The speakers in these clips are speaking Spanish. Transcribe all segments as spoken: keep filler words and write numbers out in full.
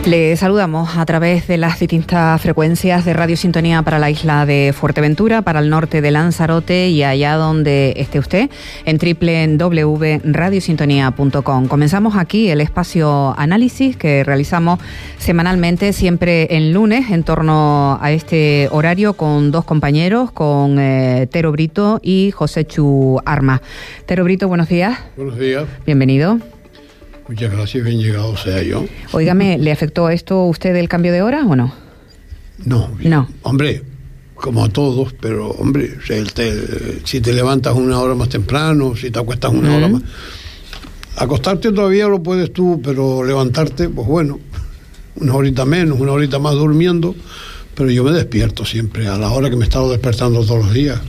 Le saludamos a través de las distintas frecuencias de Radio Sintonía para la isla de Fuerteventura, para el norte de Lanzarote y allá donde esté usted, en doble u doble u doble u punto radio sintonía punto com. Comenzamos aquí el espacio análisis que realizamos semanalmente, siempre en lunes, en torno a este horario, con dos compañeros, con eh, Tero Brito y Joséchu Armas. Tero Brito, buenos días. Buenos días. Bienvenido. Muchas gracias, bien llegado sea yo. Óigame, ¿le afectó esto a usted el cambio de hora o no? No. No. Hombre, como a todos, pero hombre, si te, si te levantas una hora más temprano, si te acuestas una uh-huh. hora más... Acostarte todavía lo puedes tú, pero levantarte, pues bueno, una horita menos, una horita más durmiendo, pero yo me despierto siempre a la hora que me he estado despertando todos los días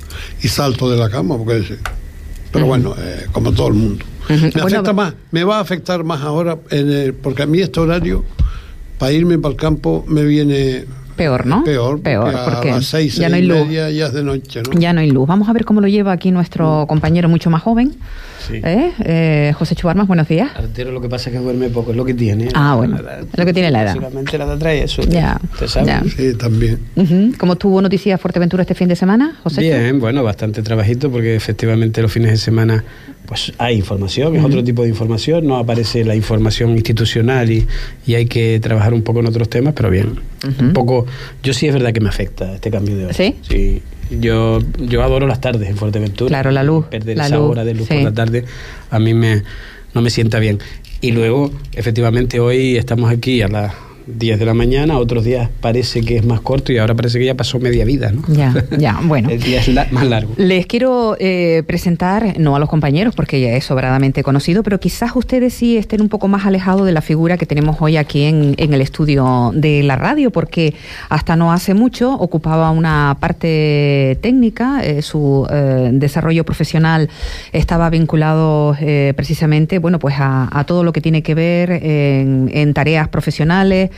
y salto de la cama, porque... Pero uh-huh. bueno, eh, como todo el mundo. Uh-huh. Me bueno, afecta más, me va a afectar más ahora, en el, porque a mí este horario, para irme para el campo, me viene... Peor, ¿no? Peor, Peor, porque, porque a las seis, ya seis no hay y luz. media ya es de noche, ¿no? Ya no hay luz. Vamos a ver cómo lo lleva aquí nuestro compañero mucho más joven. Sí. ¿Eh? Eh, Joséchu Armas, buenos días. Artero, lo que pasa es que duerme poco, es lo que tiene. Ah, bueno, es lo que tiene la edad. Básicamente la edad trae eso. Ya, ¿Usted sabe? ya. Sí, también. Uh-huh. ¿Cómo estuvo Noticias Fuerteventura este fin de semana, Joséchu? Bien, bueno, bastante trabajito, porque efectivamente los fines de semana pues hay información, es uh-huh. otro tipo de información, no aparece la información institucional y, y hay que trabajar un poco en otros temas, pero bien. Uh-huh. Un poco, yo sí es verdad que me afecta este cambio de hora. ¿Sí? Sí. Yo, yo adoro las tardes en Fuerteventura. Claro, la luz. Perder la esa luz, hora de luz sí. por la tarde a mí me, no me sienta bien. Y luego, efectivamente, hoy estamos aquí a las diez de la mañana, otros días parece que es más corto y ahora parece que ya pasó media vida, ¿no? Ya, ya, bueno. El día es la, más largo. Les quiero eh, presentar, no a los compañeros, porque ya es sobradamente conocido, pero quizás ustedes sí estén un poco más alejados de la figura que tenemos hoy aquí en, en el estudio de la radio, porque hasta no hace mucho ocupaba una parte técnica, eh, su eh, desarrollo profesional estaba vinculado eh, precisamente, bueno, pues a, a todo lo que tiene que ver en, en tareas profesionales,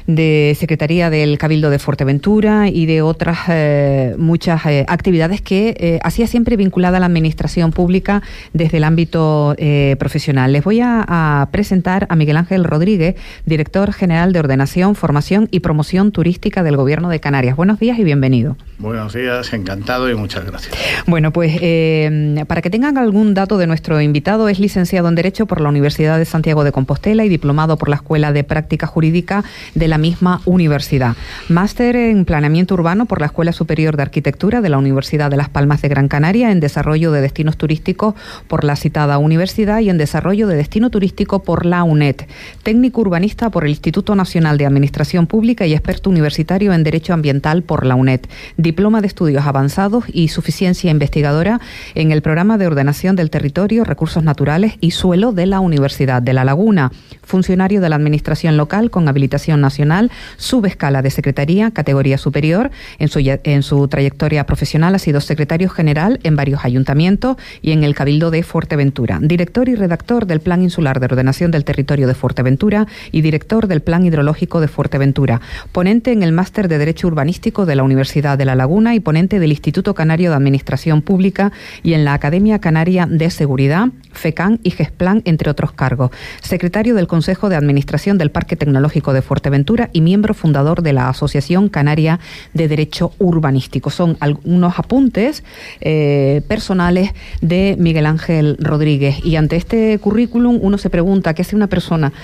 de Secretaría del Cabildo de Fuerteventura y de otras eh, muchas eh, actividades que eh, hacía siempre vinculada a la administración pública desde el ámbito eh, profesional. Les voy a, a presentar a Miguel Ángel Rodríguez, director general de Ordenación, Formación y Promoción Turística del Gobierno de Canarias. Buenos días y bienvenido. Buenos días, encantado y muchas gracias. Bueno, pues eh, para que tengan algún dato de nuestro invitado, es licenciado en Derecho por la Universidad de Santiago de Compostela y diplomado por la Escuela de Práctica Jurídica de la misma universidad. Máster en Planeamiento Urbano por la Escuela Superior de Arquitectura de la Universidad de Las Palmas de Gran Canaria, en Desarrollo de Destinos Turísticos por la citada universidad y en Desarrollo de Destino Turístico por la UNED. Técnico urbanista por el Instituto Nacional de Administración Pública y experto universitario en Derecho Ambiental por la UNED. Diploma de Estudios Avanzados y Suficiencia Investigadora en el Programa de Ordenación del Territorio, Recursos Naturales y Suelo de la Universidad de La Laguna. Funcionario de la Administración Local con habilitación nacional, subescala de Secretaría, categoría superior. En su, en su trayectoria profesional ha sido secretario general en varios ayuntamientos y en el Cabildo de Fuerteventura. Director y redactor del Plan Insular de Ordenación del Territorio de Fuerteventura y director del Plan Hidrológico de Fuerteventura. Ponente en el Máster de Derecho Urbanístico de la Universidad de La Laguna y ponente del Instituto Canario de Administración Pública y en la Academia Canaria de Seguridad, FECAN y GESPLAN, entre otros cargos. Secretario del Consejo de Administración del Parque Tecnológico de Fuerteventura y miembro fundador de la Asociación Canaria de Derecho Urbanístico. Son algunos apuntes eh, personales de Miguel Ángel Rodríguez. Y ante este currículum uno se pregunta, ¿qué hace una persona?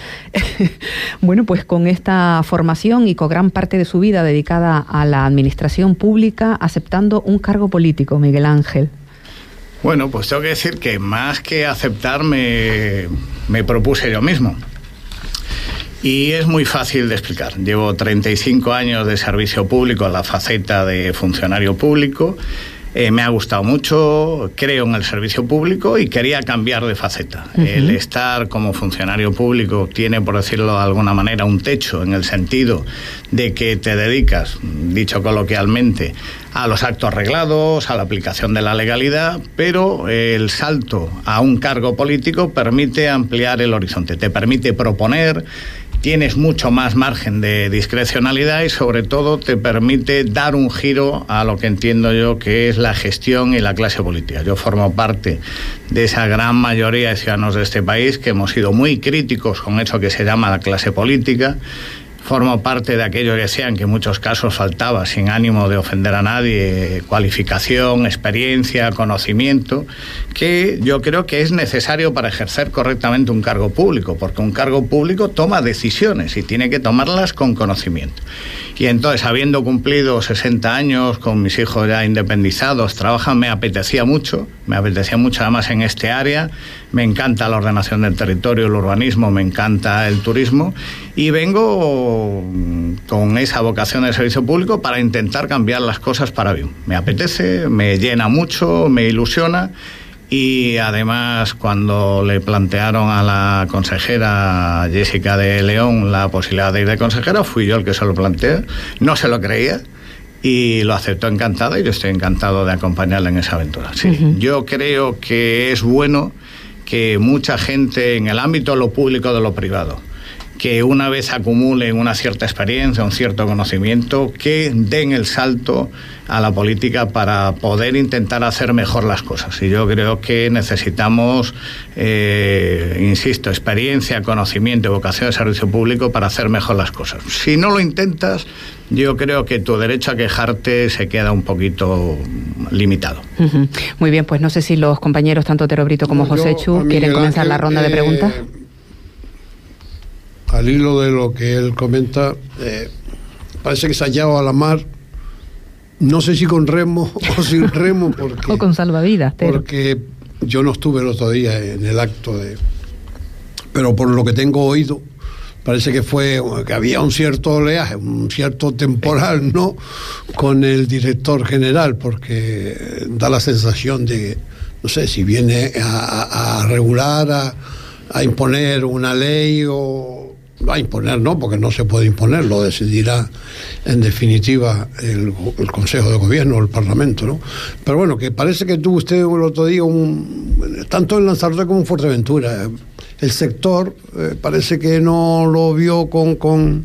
Bueno, pues con esta formación y con gran parte de su vida dedicada a la administración pública, aceptando un cargo político, Miguel Ángel. Bueno, pues tengo que decir que más que aceptar me, me propuse yo mismo. Y es muy fácil de explicar. Llevo treinta y cinco años de servicio público en la faceta de funcionario público. Eh, me ha gustado mucho, creo en el servicio público y quería cambiar de faceta. Uh-huh. El estar como funcionario público tiene, por decirlo de alguna manera, un techo en el sentido de que te dedicas, dicho coloquialmente, a los actos reglados, a la aplicación de la legalidad, pero el salto a un cargo político permite ampliar el horizonte, te permite proponer, tienes mucho más margen de discrecionalidad y sobre todo te permite dar un giro a lo que entiendo yo que es la gestión y la clase política. Yo formo parte de esa gran mayoría de ciudadanos de este país que hemos sido muy críticos con eso que se llama la clase política. Formo parte de aquellos que decían que en muchos casos faltaba, sin ánimo de ofender a nadie, cualificación, experiencia, conocimiento, que yo creo que es necesario para ejercer correctamente un cargo público, porque un cargo público toma decisiones y tiene que tomarlas con conocimiento. Y entonces, habiendo cumplido sesenta años, con mis hijos ya independizados, trabajan, me apetecía mucho, me apetecía mucho además en este área, me encanta la ordenación del territorio, el urbanismo, me encanta el turismo, y vengo con esa vocación de servicio público para intentar cambiar las cosas para bien. Me apetece, me llena mucho, me ilusiona. Y además, cuando le plantearon a la consejera Jessica de León la posibilidad de ir de consejera, fui yo el que se lo planteé, no se lo creía y lo aceptó encantada, y yo estoy encantado de acompañarla en esa aventura. Sí, uh-huh. Yo creo que es bueno que mucha gente en el ámbito de lo público de lo privado, que una vez acumulen una cierta experiencia, un cierto conocimiento, que den el salto a la política para poder intentar hacer mejor las cosas. Y yo creo que necesitamos, eh, insisto, experiencia, conocimiento y vocación de servicio público para hacer mejor las cosas. Si no lo intentas, yo creo que tu derecho a quejarte se queda un poquito limitado. Uh-huh. Muy bien, pues no sé si los compañeros, tanto Tero Brito como José Chu, quieren comenzar la ronda de preguntas. Eh, Al hilo de lo que él comenta, eh, parece que se ha hallado a la mar, no sé si con remo o sin remo, porque, o con salvavidas, Tero. Porque yo no estuve el otro día en el acto de, pero por lo que tengo oído, parece que fue que había un cierto oleaje, un cierto temporal, ¿no?, con el director general, porque da la sensación de, no sé, si viene a, a regular, a, a imponer una ley o... a imponer no, porque no se puede imponer, lo decidirá en definitiva el, el Consejo de Gobierno o el Parlamento, ¿no? Pero bueno, que parece que tuvo usted el otro día un, tanto en Lanzarote como en Fuerteventura, el sector eh, parece que no lo vio con con,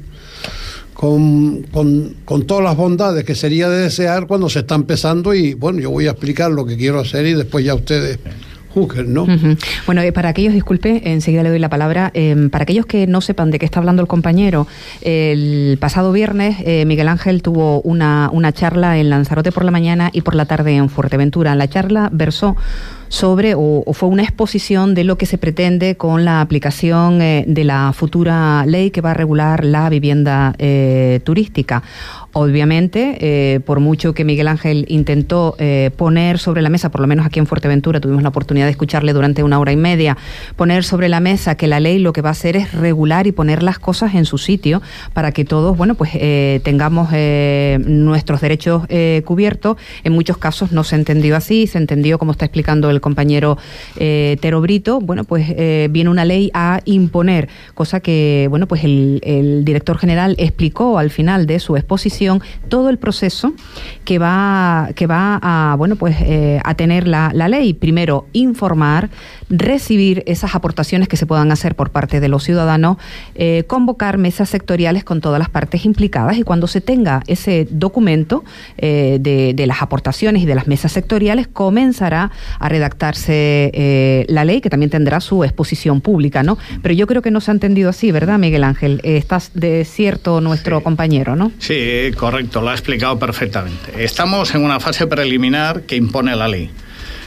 con con con todas las bondades que sería de desear cuando se está empezando. Y bueno, yo voy a explicar lo que quiero hacer y después ya ustedes juzguen, ¿no? Uh-huh. Bueno, eh, para aquellos, disculpe, enseguida le doy la palabra, eh, para aquellos que no sepan de qué está hablando el compañero, el pasado viernes eh, Miguel Ángel tuvo una, una charla en Lanzarote por la mañana y por la tarde en Fuerteventura. La charla versó sobre, o, o fue una exposición de lo que se pretende con la aplicación eh, de la futura ley que va a regular la vivienda eh, turística. Obviamente, eh, por mucho que Miguel Ángel intentó eh, poner sobre la mesa, por lo menos aquí en Fuerteventura, tuvimos la oportunidad de escucharle durante una hora y media, poner sobre la mesa que la ley lo que va a hacer es regular y poner las cosas en su sitio para que todos, bueno, pues eh, tengamos eh, nuestros derechos eh, cubiertos. En muchos casos no se entendió así, se entendió, como está explicando el compañero eh, Tero Brito, bueno, pues eh, viene una ley a imponer, cosa que, bueno, pues el, el director general explicó al final de su exposición todo el proceso que va que va a bueno pues eh, a tener la, la ley. Primero, informar, recibir esas aportaciones que se puedan hacer por parte de los ciudadanos, eh, convocar mesas sectoriales con todas las partes implicadas, y cuando se tenga ese documento eh, de, de las aportaciones y de las mesas sectoriales, comenzará a redactarse eh, la ley, que también tendrá su exposición pública, ¿no? Pero yo creo que no se ha entendido así, ¿verdad, Miguel Ángel? Eh, estás de cierto nuestro sí. compañero, ¿no? Sí, correcto, lo ha explicado perfectamente. Estamos en una fase preliminar que impone la ley.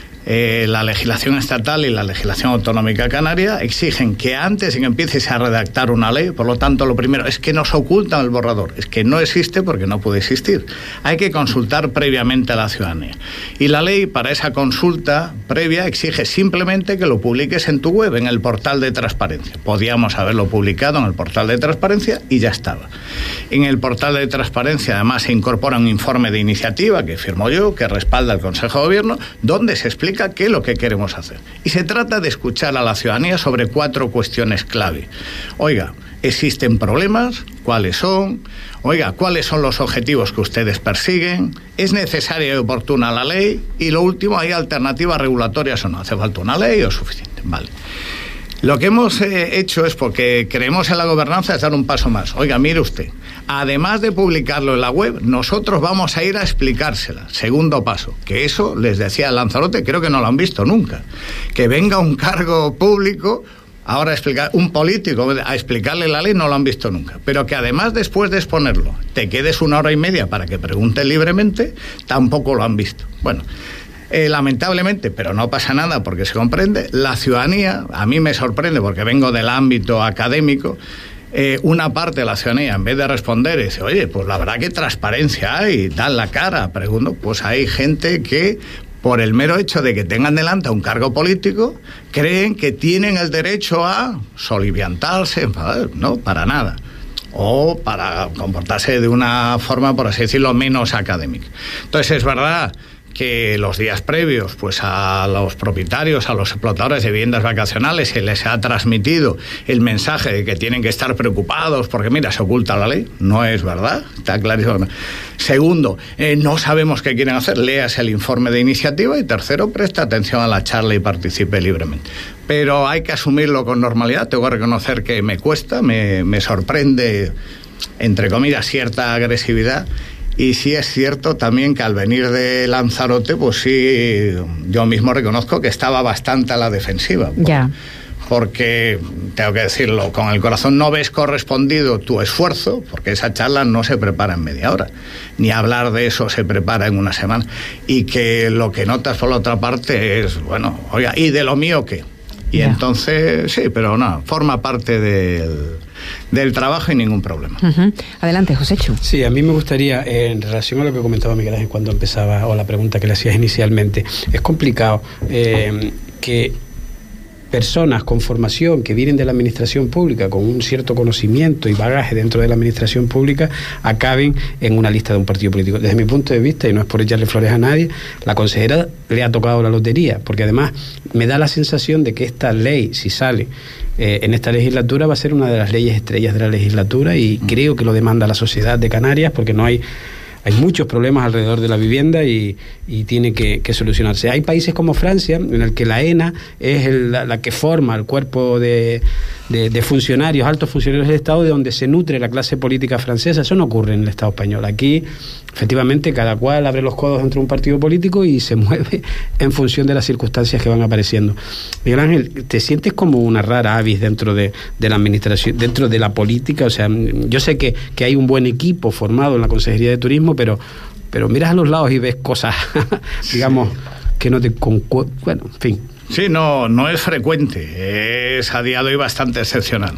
Eh, la legislación estatal y la legislación autonómica canaria exigen que antes de que empieces a redactar una ley, por lo tanto, lo primero es que nos ocultan el borrador, es que no existe porque no puede existir. Hay que consultar previamente a la ciudadanía. Y la ley, para esa consulta previa, exige simplemente que lo publiques en tu web, en el portal de transparencia. Podíamos haberlo publicado en el portal de transparencia y ya estaba. En el portal de transparencia, además, se incorpora un informe de iniciativa que firmo yo, que respalda el Consejo de Gobierno, donde se explica qué es lo que queremos hacer. Y se trata de escuchar a la ciudadanía sobre cuatro cuestiones clave. Oiga, ¿existen problemas? ¿Cuáles son? Oiga, ¿cuáles son los objetivos que ustedes persiguen? ¿Es necesaria y oportuna la ley? Y lo último, ¿hay alternativas regulatorias o no? ¿Hace falta una ley o es suficiente? Vale. Lo que hemos eh, hecho es, porque creemos en la gobernanza, es dar un paso más. Oiga, mire usted, además de publicarlo en la web, nosotros vamos a ir a explicársela. Segundo paso, que eso, les decía Lanzarote, creo que no lo han visto nunca. Que venga un cargo público, ahora a explicar, un político, a explicarle la ley, no lo han visto nunca. Pero que además, después de exponerlo, te quedes una hora y media para que preguntes libremente, tampoco lo han visto. Bueno... Eh, lamentablemente, pero no pasa nada porque se comprende, la ciudadanía, a mí me sorprende porque vengo del ámbito académico, eh, una parte de la ciudadanía, en vez de responder, dice, oye, pues la verdad que transparencia hay, dan la cara. Pregunto, pues hay gente que, por el mero hecho de que tengan delante un cargo político, creen que tienen el derecho a soliviantarse, enfadar. No, para nada. O para comportarse de una forma, por así decirlo, menos académica. Entonces, es verdad que los días previos, pues a los propietarios, a los explotadores de viviendas vacacionales se les ha transmitido el mensaje de que tienen que estar preocupados porque, mira, se oculta la ley. No es verdad, está clarísimo. Segundo, eh, no sabemos qué quieren hacer, léase el informe de iniciativa. Y tercero, presta atención a la charla y participe libremente. Pero hay que asumirlo con normalidad. Tengo que reconocer que me cuesta, me, me sorprende, entre comillas, cierta agresividad. Y sí es cierto también que al venir de Lanzarote, pues sí, yo mismo reconozco que estaba bastante a la defensiva. Ya. Porque, tengo que decirlo, con el corazón no ves correspondido tu esfuerzo, porque esa charla no se prepara en media hora, ni hablar de eso se prepara en una semana. Y que lo que notas por la otra parte es, bueno, oiga, ¿y de lo mío qué? Y yeah. entonces, sí, pero no, forma parte del, del trabajo y ningún problema. Uh-huh. Adelante, Joséchu. Sí, a mí me gustaría, eh, en relación a lo que comentaba Miguel Ángel cuando empezaba, o la pregunta que le hacías inicialmente, es complicado eh, que personas con formación que vienen de la administración pública, con un cierto conocimiento y bagaje dentro de la administración pública, acaben en una lista de un partido político. Desde mi punto de vista, y no es por echarle flores a nadie, la consejera le ha tocado la lotería, porque además me da la sensación de que esta ley, si sale eh, en esta legislatura, va a ser una de las leyes estrellas de la legislatura, y creo que lo demanda la sociedad de Canarias, porque no hay Hay muchos problemas alrededor de la vivienda y, y tiene que, que solucionarse. Hay países como Francia, en el que la ENA es el, la, la que forma el cuerpo de, de, de funcionarios, altos funcionarios del Estado, de donde se nutre la clase política francesa. Eso no ocurre en el Estado español. Aquí, efectivamente, cada cual abre los codos dentro de un partido político y se mueve en función de las circunstancias que van apareciendo. Miguel Ángel, ¿te sientes como una rara avis dentro de, de la administración, dentro de la política? O sea, yo sé que, que hay un buen equipo formado en la Consejería de Turismo, pero, pero miras a los lados y ves cosas, digamos, que no te concu... Bueno, en fin. Sí, no, no es frecuente, es a día de hoy bastante excepcional.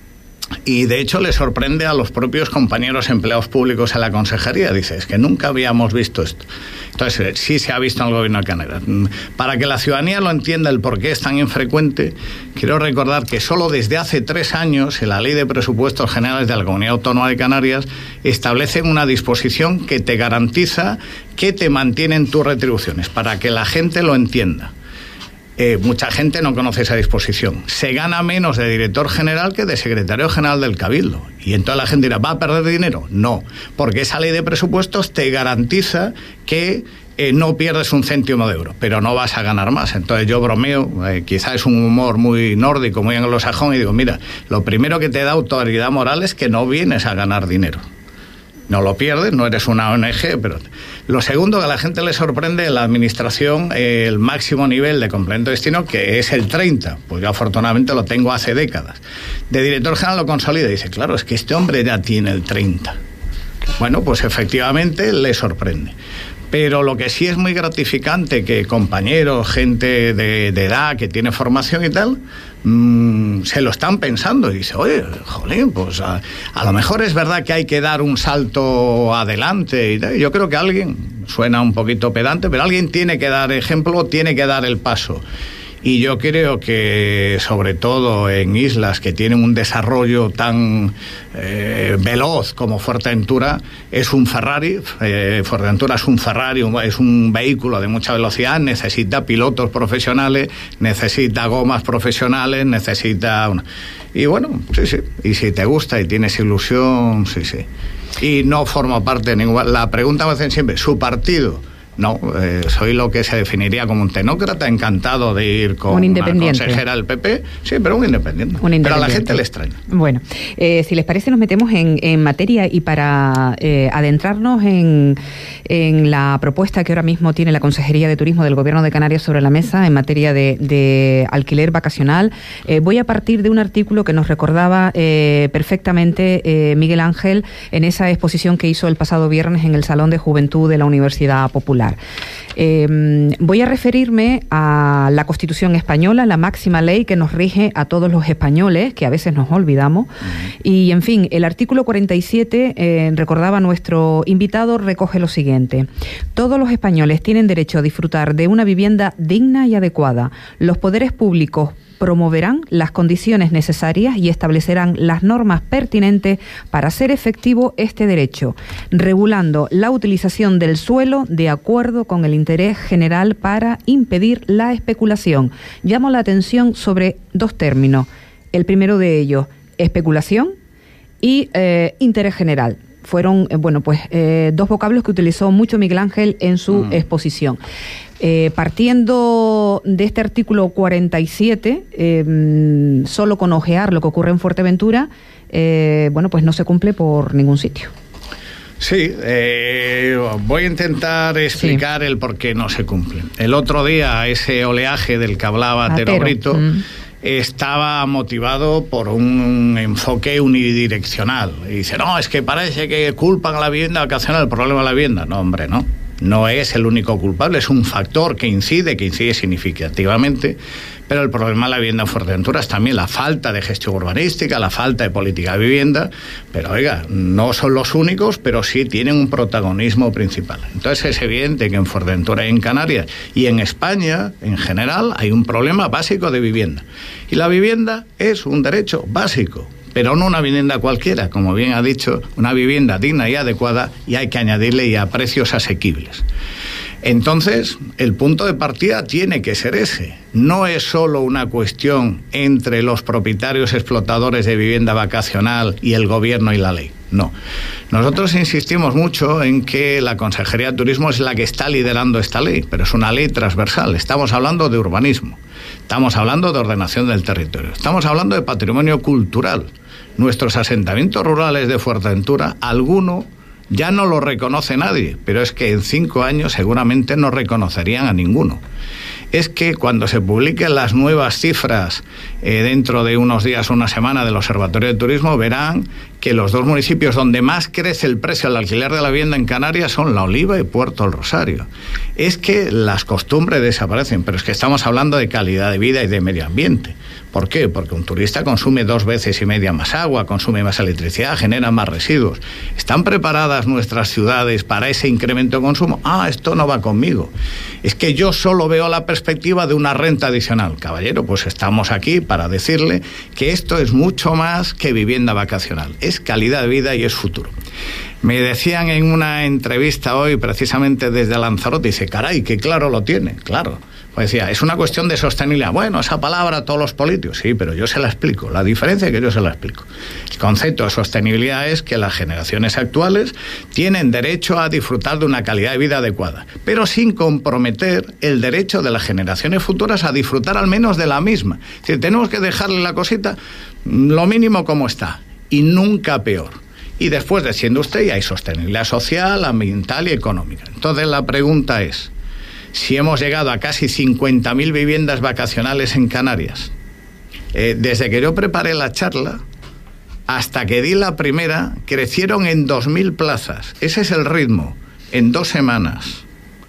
Y de hecho le sorprende a los propios compañeros empleados públicos en la consejería. Dice, es que nunca habíamos visto esto. Entonces, sí se ha visto en el gobierno de Canarias. Para que la ciudadanía lo entienda el por qué es tan infrecuente, quiero recordar que solo desde hace tres años en la Ley de Presupuestos Generales de la Comunidad Autónoma de Canarias establecen una disposición que te garantiza que te mantienen tus retribuciones, para que la gente lo entienda. Eh, mucha gente no conoce esa disposición. Se gana menos de director general que de secretario general del Cabildo. Y entonces la gente dirá, ¿va a perder dinero? No, porque esa ley de presupuestos te garantiza que eh, no pierdes un céntimo de euro, pero no vas a ganar más. Entonces yo bromeo, eh, quizás es un humor muy nórdico, muy anglosajón, y digo, mira, lo primero que te da autoridad moral es que no vienes a ganar dinero. No lo pierdes, no eres una O N G, pero... Lo segundo, que a la gente le sorprende en la administración eh, el máximo nivel de complemento de destino, que es el treinta. Pues yo afortunadamente lo tengo hace décadas. De director general lo consolida y dice, claro, es que este hombre ya tiene el treinta. Bueno, pues efectivamente le sorprende. Pero lo que sí es muy gratificante, que compañeros, gente de, de edad que tiene formación y tal, mmm, se lo están pensando y dice, oye, jolín, pues a, a lo mejor es verdad que hay que dar un salto adelante. Y yo creo que alguien, suena un poquito pedante, pero alguien tiene que dar ejemplo, tiene que dar el paso. Y yo creo que, sobre todo en islas que tienen un desarrollo tan eh, veloz como Fuerteventura, es un Ferrari. Eh, Fuerteventura es un Ferrari, es un vehículo de mucha velocidad, necesita pilotos profesionales, necesita gomas profesionales, necesita... Una... Y bueno, sí, sí. Y si te gusta y tienes ilusión, sí, sí. Y no forma parte de ninguna... La pregunta me hacen siempre, ¿su partido No, eh, soy lo que se definiría como un tecnócrata, encantado de ir con un independiente. Una consejera del P P, sí, pero un independiente. un independiente. Pero a la gente le extraña. Bueno, eh, si les parece nos metemos en, en materia y para eh, adentrarnos en, en la propuesta que ahora mismo tiene la Consejería de Turismo del Gobierno de Canarias sobre la mesa en materia de, de alquiler vacacional, eh, voy a partir de un artículo que nos recordaba eh, perfectamente eh, Miguel Ángel en esa exposición que hizo el pasado viernes en el Salón de Juventud de la Universidad Popular. Eh, voy a referirme a la Constitución española, la máxima ley que nos rige a todos los españoles, que a veces nos olvidamos. Uh-huh. Y, en fin, el artículo cuarenta y siete, eh, recordaba nuestro invitado, recoge lo siguiente. Todos los españoles tienen derecho a disfrutar de una vivienda digna y adecuada. Los poderes públicos promoverán las condiciones necesarias y establecerán las normas pertinentes para hacer efectivo este derecho, regulando la utilización del suelo de acuerdo con el interés general para impedir la especulación. Llamo la atención sobre dos términos. El primero de ellos, especulación y eh, interés general. Fueron, eh, bueno, pues eh, dos vocablos que utilizó mucho Miguel Ángel en su mm. exposición. Eh, partiendo de este artículo cuarenta y siete, eh, solo con ojear lo que ocurre en Fuerteventura, eh, bueno, pues no se cumple por ningún sitio. Sí, eh, voy a intentar explicar sí. el por qué no se cumple. El otro día, ese oleaje del que hablaba Atero Brito, mm. estaba motivado por un enfoque unidireccional. Y dice, no, es que parece que culpan a la vivienda vacacional, el problema de la vivienda. No, hombre, no. No es el único culpable, es un factor que incide, que incide significativamente, pero el problema de la vivienda en Fuerteventura es también la falta de gestión urbanística, la falta de política de vivienda, pero oiga, no son los únicos, pero sí tienen un protagonismo principal. Entonces es evidente que en Fuerteventura y en Canarias y en España en general hay un problema básico de vivienda. Y la vivienda es un derecho básico, pero no una vivienda cualquiera, como bien ha dicho, una vivienda digna y adecuada, y hay que añadirle ya precios asequibles. Entonces, el punto de partida tiene que ser ese. No es solo una cuestión entre los propietarios explotadores de vivienda vacacional y el gobierno y la ley. No. Nosotros insistimos mucho en que la Consejería de Turismo es la que está liderando esta ley, pero es una ley transversal. Estamos hablando de urbanismo, estamos hablando de ordenación del territorio, estamos hablando de patrimonio cultural. Nuestros asentamientos rurales de Fuerteventura, alguno ya no lo reconoce nadie, pero es que en cinco años seguramente no reconocerían a ninguno. Es que cuando se publiquen las nuevas cifras eh, dentro de unos días o una semana del Observatorio de Turismo, verán que los dos municipios donde más crece el precio al alquiler de la vivienda en Canarias son La Oliva y Puerto del Rosario. Es que las costumbres desaparecen, pero es que estamos hablando de calidad de vida y de medio ambiente. ¿Por qué? Porque un turista consume dos veces y media más agua, consume más electricidad, genera más residuos. ¿Están preparadas nuestras ciudades para ese incremento de consumo? Ah, esto no va conmigo. Es que yo solo veo la perspectiva de una renta adicional. Caballero, pues estamos aquí para decirle que esto es mucho más que vivienda vacacional. Es calidad de vida y es futuro. Me decían en una entrevista hoy, precisamente desde Lanzarote, dice, caray, qué claro lo tiene. Claro. Pues decía, es una cuestión de sostenibilidad. Bueno, esa palabra a todos los políticos, sí, pero yo se la explico. La diferencia es que yo se la explico. El concepto de sostenibilidad es que las generaciones actuales tienen derecho a disfrutar de una calidad de vida adecuada, pero sin comprometer el derecho de las generaciones futuras a disfrutar al menos de la misma. Es decir, tenemos que dejarle la cosita lo mínimo como está y nunca peor. Y después, diciendo usted, ya hay sostenibilidad social, ambiental y económica. Entonces la pregunta es, si hemos llegado a casi cincuenta mil viviendas vacacionales en Canarias, eh, desde que yo preparé la charla hasta que di la primera, crecieron en dos mil plazas. Ese es el ritmo, en dos semanas.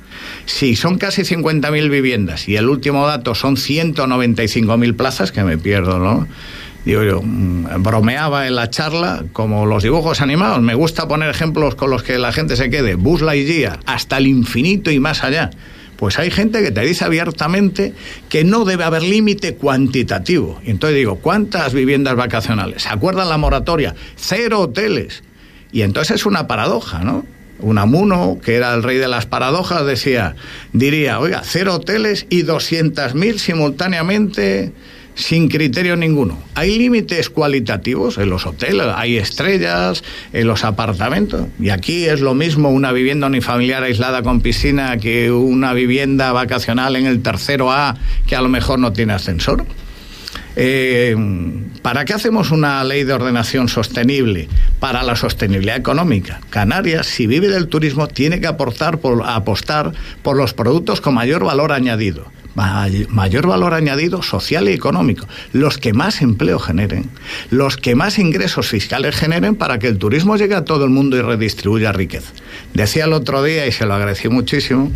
Si son casi cincuenta mil viviendas y el último dato son ciento noventa y cinco mil plazas, que me pierdo, ¿no? Digo yo, bromeaba en la charla como los dibujos animados. Me gusta poner ejemplos con los que la gente se quede. Buzz Lightyear, hasta el infinito y más allá. Pues hay gente que te dice abiertamente que no debe haber límite cuantitativo. Y entonces digo, ¿cuántas viviendas vacacionales? ¿Se acuerdan la moratoria? Cero hoteles. Y entonces es una paradoja, ¿no? Unamuno, que era el rey de las paradojas, decía, diría, oiga, cero hoteles y doscientos mil simultáneamente sin criterio ninguno. Hay límites cualitativos en los hoteles, hay estrellas, en los apartamentos, y aquí es lo mismo una vivienda unifamiliar aislada con piscina que una vivienda vacacional en el tercero A que a lo mejor no tiene ascensor. Eh, ¿Para qué hacemos una ley de ordenación sostenible? Para la sostenibilidad económica. Canarias, si vive del turismo, tiene que aportar por, apostar por los productos con mayor valor añadido. Mayor valor añadido social y económico, los que más empleo generen, los que más ingresos fiscales generen, para que el turismo llegue a todo el mundo y redistribuya riqueza. Decía el otro día, y se lo agradecí muchísimo,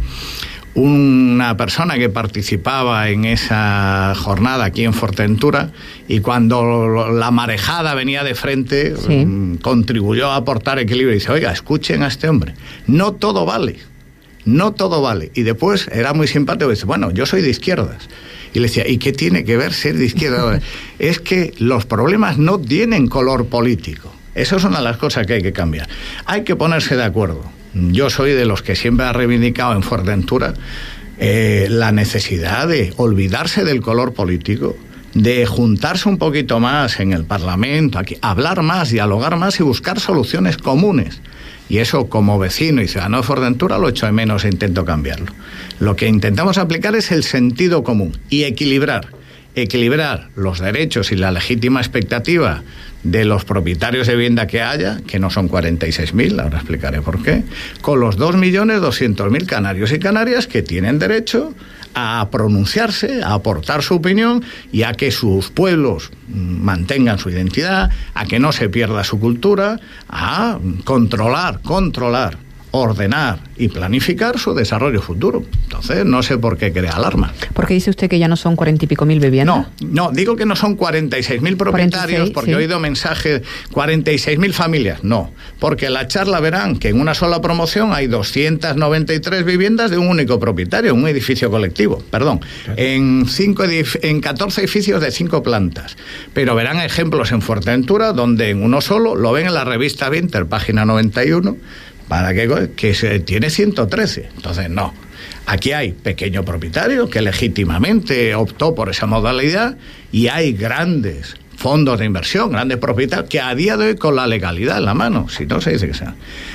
una persona que participaba en esa jornada aquí en Fuerteventura, y cuando la marejada venía de frente, sí, contribuyó a aportar equilibrio, y dice: oiga, escuchen a este hombre, no todo vale. No todo vale. Y después era muy simpático, dice: bueno, yo soy de izquierdas. Y le decía: ¿y qué tiene que ver ser de izquierda? Es que los problemas no tienen color político. Eso es una de las cosas que hay que cambiar. Hay que ponerse de acuerdo. Yo soy de los que siempre ha reivindicado en Fuerteventura eh, la necesidad de olvidarse del color político, de juntarse un poquito más en el Parlamento, aquí, hablar más, dialogar más y buscar soluciones comunes. Y eso, como vecino y ciudadano de Fuerteventura, lo echo de menos e intento cambiarlo. Lo que intentamos aplicar es el sentido común y equilibrar. Equilibrar los derechos y la legítima expectativa de los propietarios de vivienda que haya, que no son cuarenta y seis mil, ahora explicaré por qué, con los dos millones doscientos mil canarios y canarias que tienen derecho a pronunciarse, a aportar su opinión y a que sus pueblos mantengan su identidad, a que no se pierda su cultura, a controlar, controlar, ordenar y planificar su desarrollo futuro. Entonces, no sé por qué crea alarma. ¿Por qué dice usted que ya no son cuarenta y pico mil viviendas? No, no, digo que no son cuarenta y seis mil propietarios, cuarenta y seis, porque sí, he oído mensajes, cuarenta y seis mil familias. No, porque en la charla verán que en una sola promoción hay doscientas noventa y tres viviendas de un único propietario, un edificio colectivo, perdón, claro, en, cinco edif- en catorce edificios de cinco plantas. Pero verán ejemplos en Fuerteventura donde en uno solo, lo ven en la revista Vinter, página noventa y uno, para que, que se tiene ciento trece. Entonces, no. Aquí hay pequeño propietario que legítimamente optó por esa modalidad, y hay grandes fondos de inversión, grandes propietarios, que a día de hoy, con la legalidad en la mano, si no se dice que sea,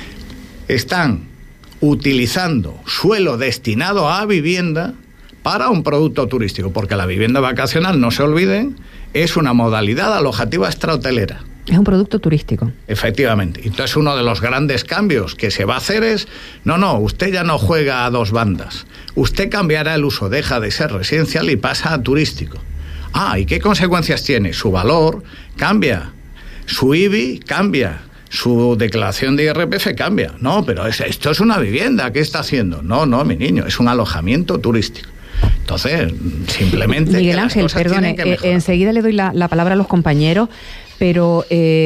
están utilizando suelo destinado a vivienda para un producto turístico, porque la vivienda vacacional, no se olviden, es una modalidad alojativa extrahotelera. Es un producto turístico. Efectivamente. Entonces, uno de los grandes cambios que se va a hacer es, no, no, usted ya no juega a dos bandas. Usted cambiará el uso, deja de ser residencial y pasa a turístico. Ah, ¿y qué consecuencias tiene? Su valor cambia, su I B I cambia, su declaración de I R P F cambia. No, pero es, esto es una vivienda, ¿qué está haciendo? No, no, mi niño, es un alojamiento turístico. Entonces, simplemente... Miguel Ángel, perdone, eh, enseguida le doy la, la palabra a los compañeros, pero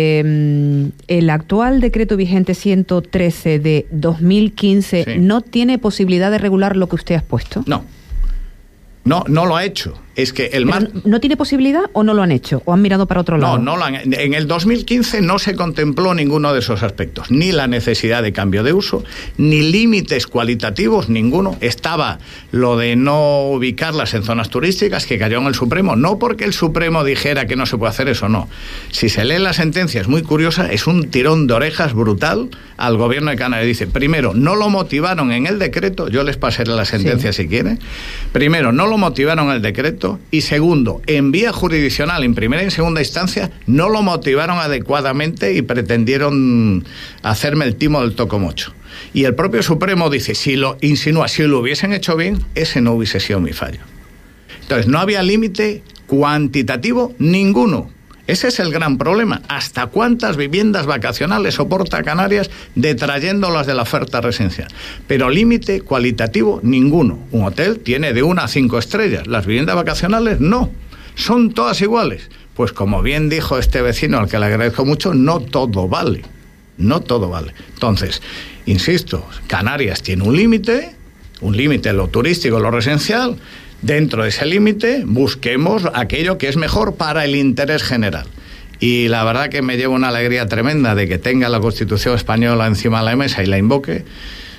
eh, el actual decreto vigente ciento trece de dos mil quince, sí, ¿no tiene posibilidad de regular lo que usted ha expuesto? No, no, no lo ha hecho. Es que el mar... ¿No tiene posibilidad o no lo han hecho? ¿O han mirado para otro lado? No, no lo han... En el dos mil quince no se contempló ninguno de esos aspectos. Ni la necesidad de cambio de uso, ni límites cualitativos, ninguno. Estaba lo de no ubicarlas en zonas turísticas, que cayó en el Supremo. No porque el Supremo dijera que no se puede hacer eso, no. Si se lee la sentencia, es muy curiosa, es un tirón de orejas brutal al gobierno de Canarias. Dice, primero, no lo motivaron en el decreto, yo les pasaré la sentencia, sí, si quieren. Primero, no lo motivaron en el decreto. Y segundo, en vía jurisdiccional, en primera y en segunda instancia, no lo motivaron adecuadamente y pretendieron hacerme el timo del tocomocho. Y el propio Supremo dice, si lo insinúa, si lo hubiesen hecho bien, ese no hubiese sido mi fallo. Entonces, no había límite cuantitativo ninguno. Ese es el gran problema. ¿Hasta cuántas viviendas vacacionales soporta Canarias detrayéndolas de la oferta residencial? Pero límite cualitativo ninguno. Un hotel tiene de una a cinco estrellas. Las viviendas vacacionales no. Son todas iguales. Pues como bien dijo este vecino, al que le agradezco mucho, no todo vale. No todo vale. Entonces, insisto, Canarias tiene un límite, un límite en lo turístico, en lo residencial. Dentro de ese límite busquemos aquello que es mejor para el interés general. Y la verdad que me llevo una alegría tremenda de que tenga la Constitución española encima de la mesa y la invoque.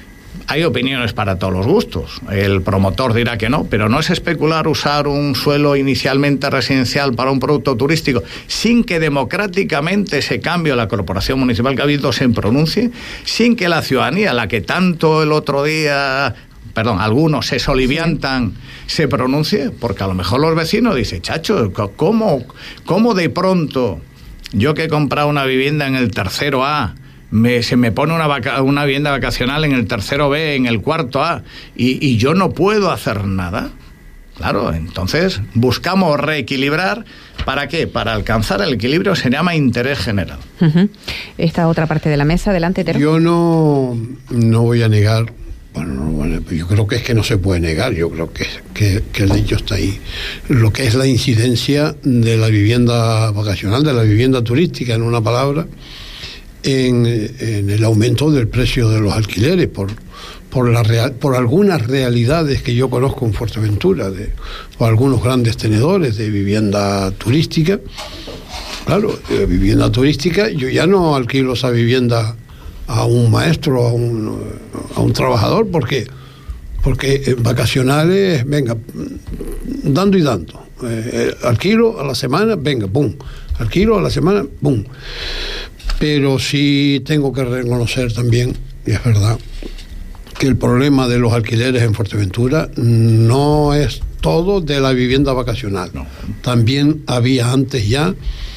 Hay opiniones para todos los gustos. El promotor dirá que no, pero no es especular usar un suelo inicialmente residencial para un producto turístico sin que democráticamente ese cambio la Corporación Municipal que ha habido se pronuncie, sin que la ciudadanía, la que tanto el otro día, perdón, algunos se soliviantan, sí. se pronuncie, porque a lo mejor los vecinos dicen, chacho, ¿cómo, cómo de pronto yo que he comprado una vivienda en el tercero A, Me, se me pone una, vaca, una vivienda vacacional en el tercero B, en el cuarto A, y, y yo no puedo hacer nada? Claro, entonces buscamos reequilibrar. ¿Para qué? Para alcanzar el equilibrio se llama interés general. Uh-huh. Esta otra parte de la mesa, adelante, Tero. Yo no, no voy a negar, bueno, no, bueno, yo creo que es que no se puede negar, yo creo que, que, que el hecho está ahí. Lo que es la incidencia de la vivienda vacacional, de la vivienda turística, en una palabra, En, en el aumento del precio de los alquileres por por la real, por algunas realidades que yo conozco en Fuerteventura, de por algunos grandes tenedores de vivienda turística. Claro, de vivienda turística, yo ya no alquilo esa vivienda a un maestro, a un, a un trabajador, porque porque en vacacionales, venga, dando y dando. Eh, alquilo a la semana, venga, pum. Alquilo a la semana, pum. Pero sí tengo que reconocer también, y es verdad, que el problema de los alquileres en Fuerteventura no es todo de la vivienda vacacional. No. También había antes ya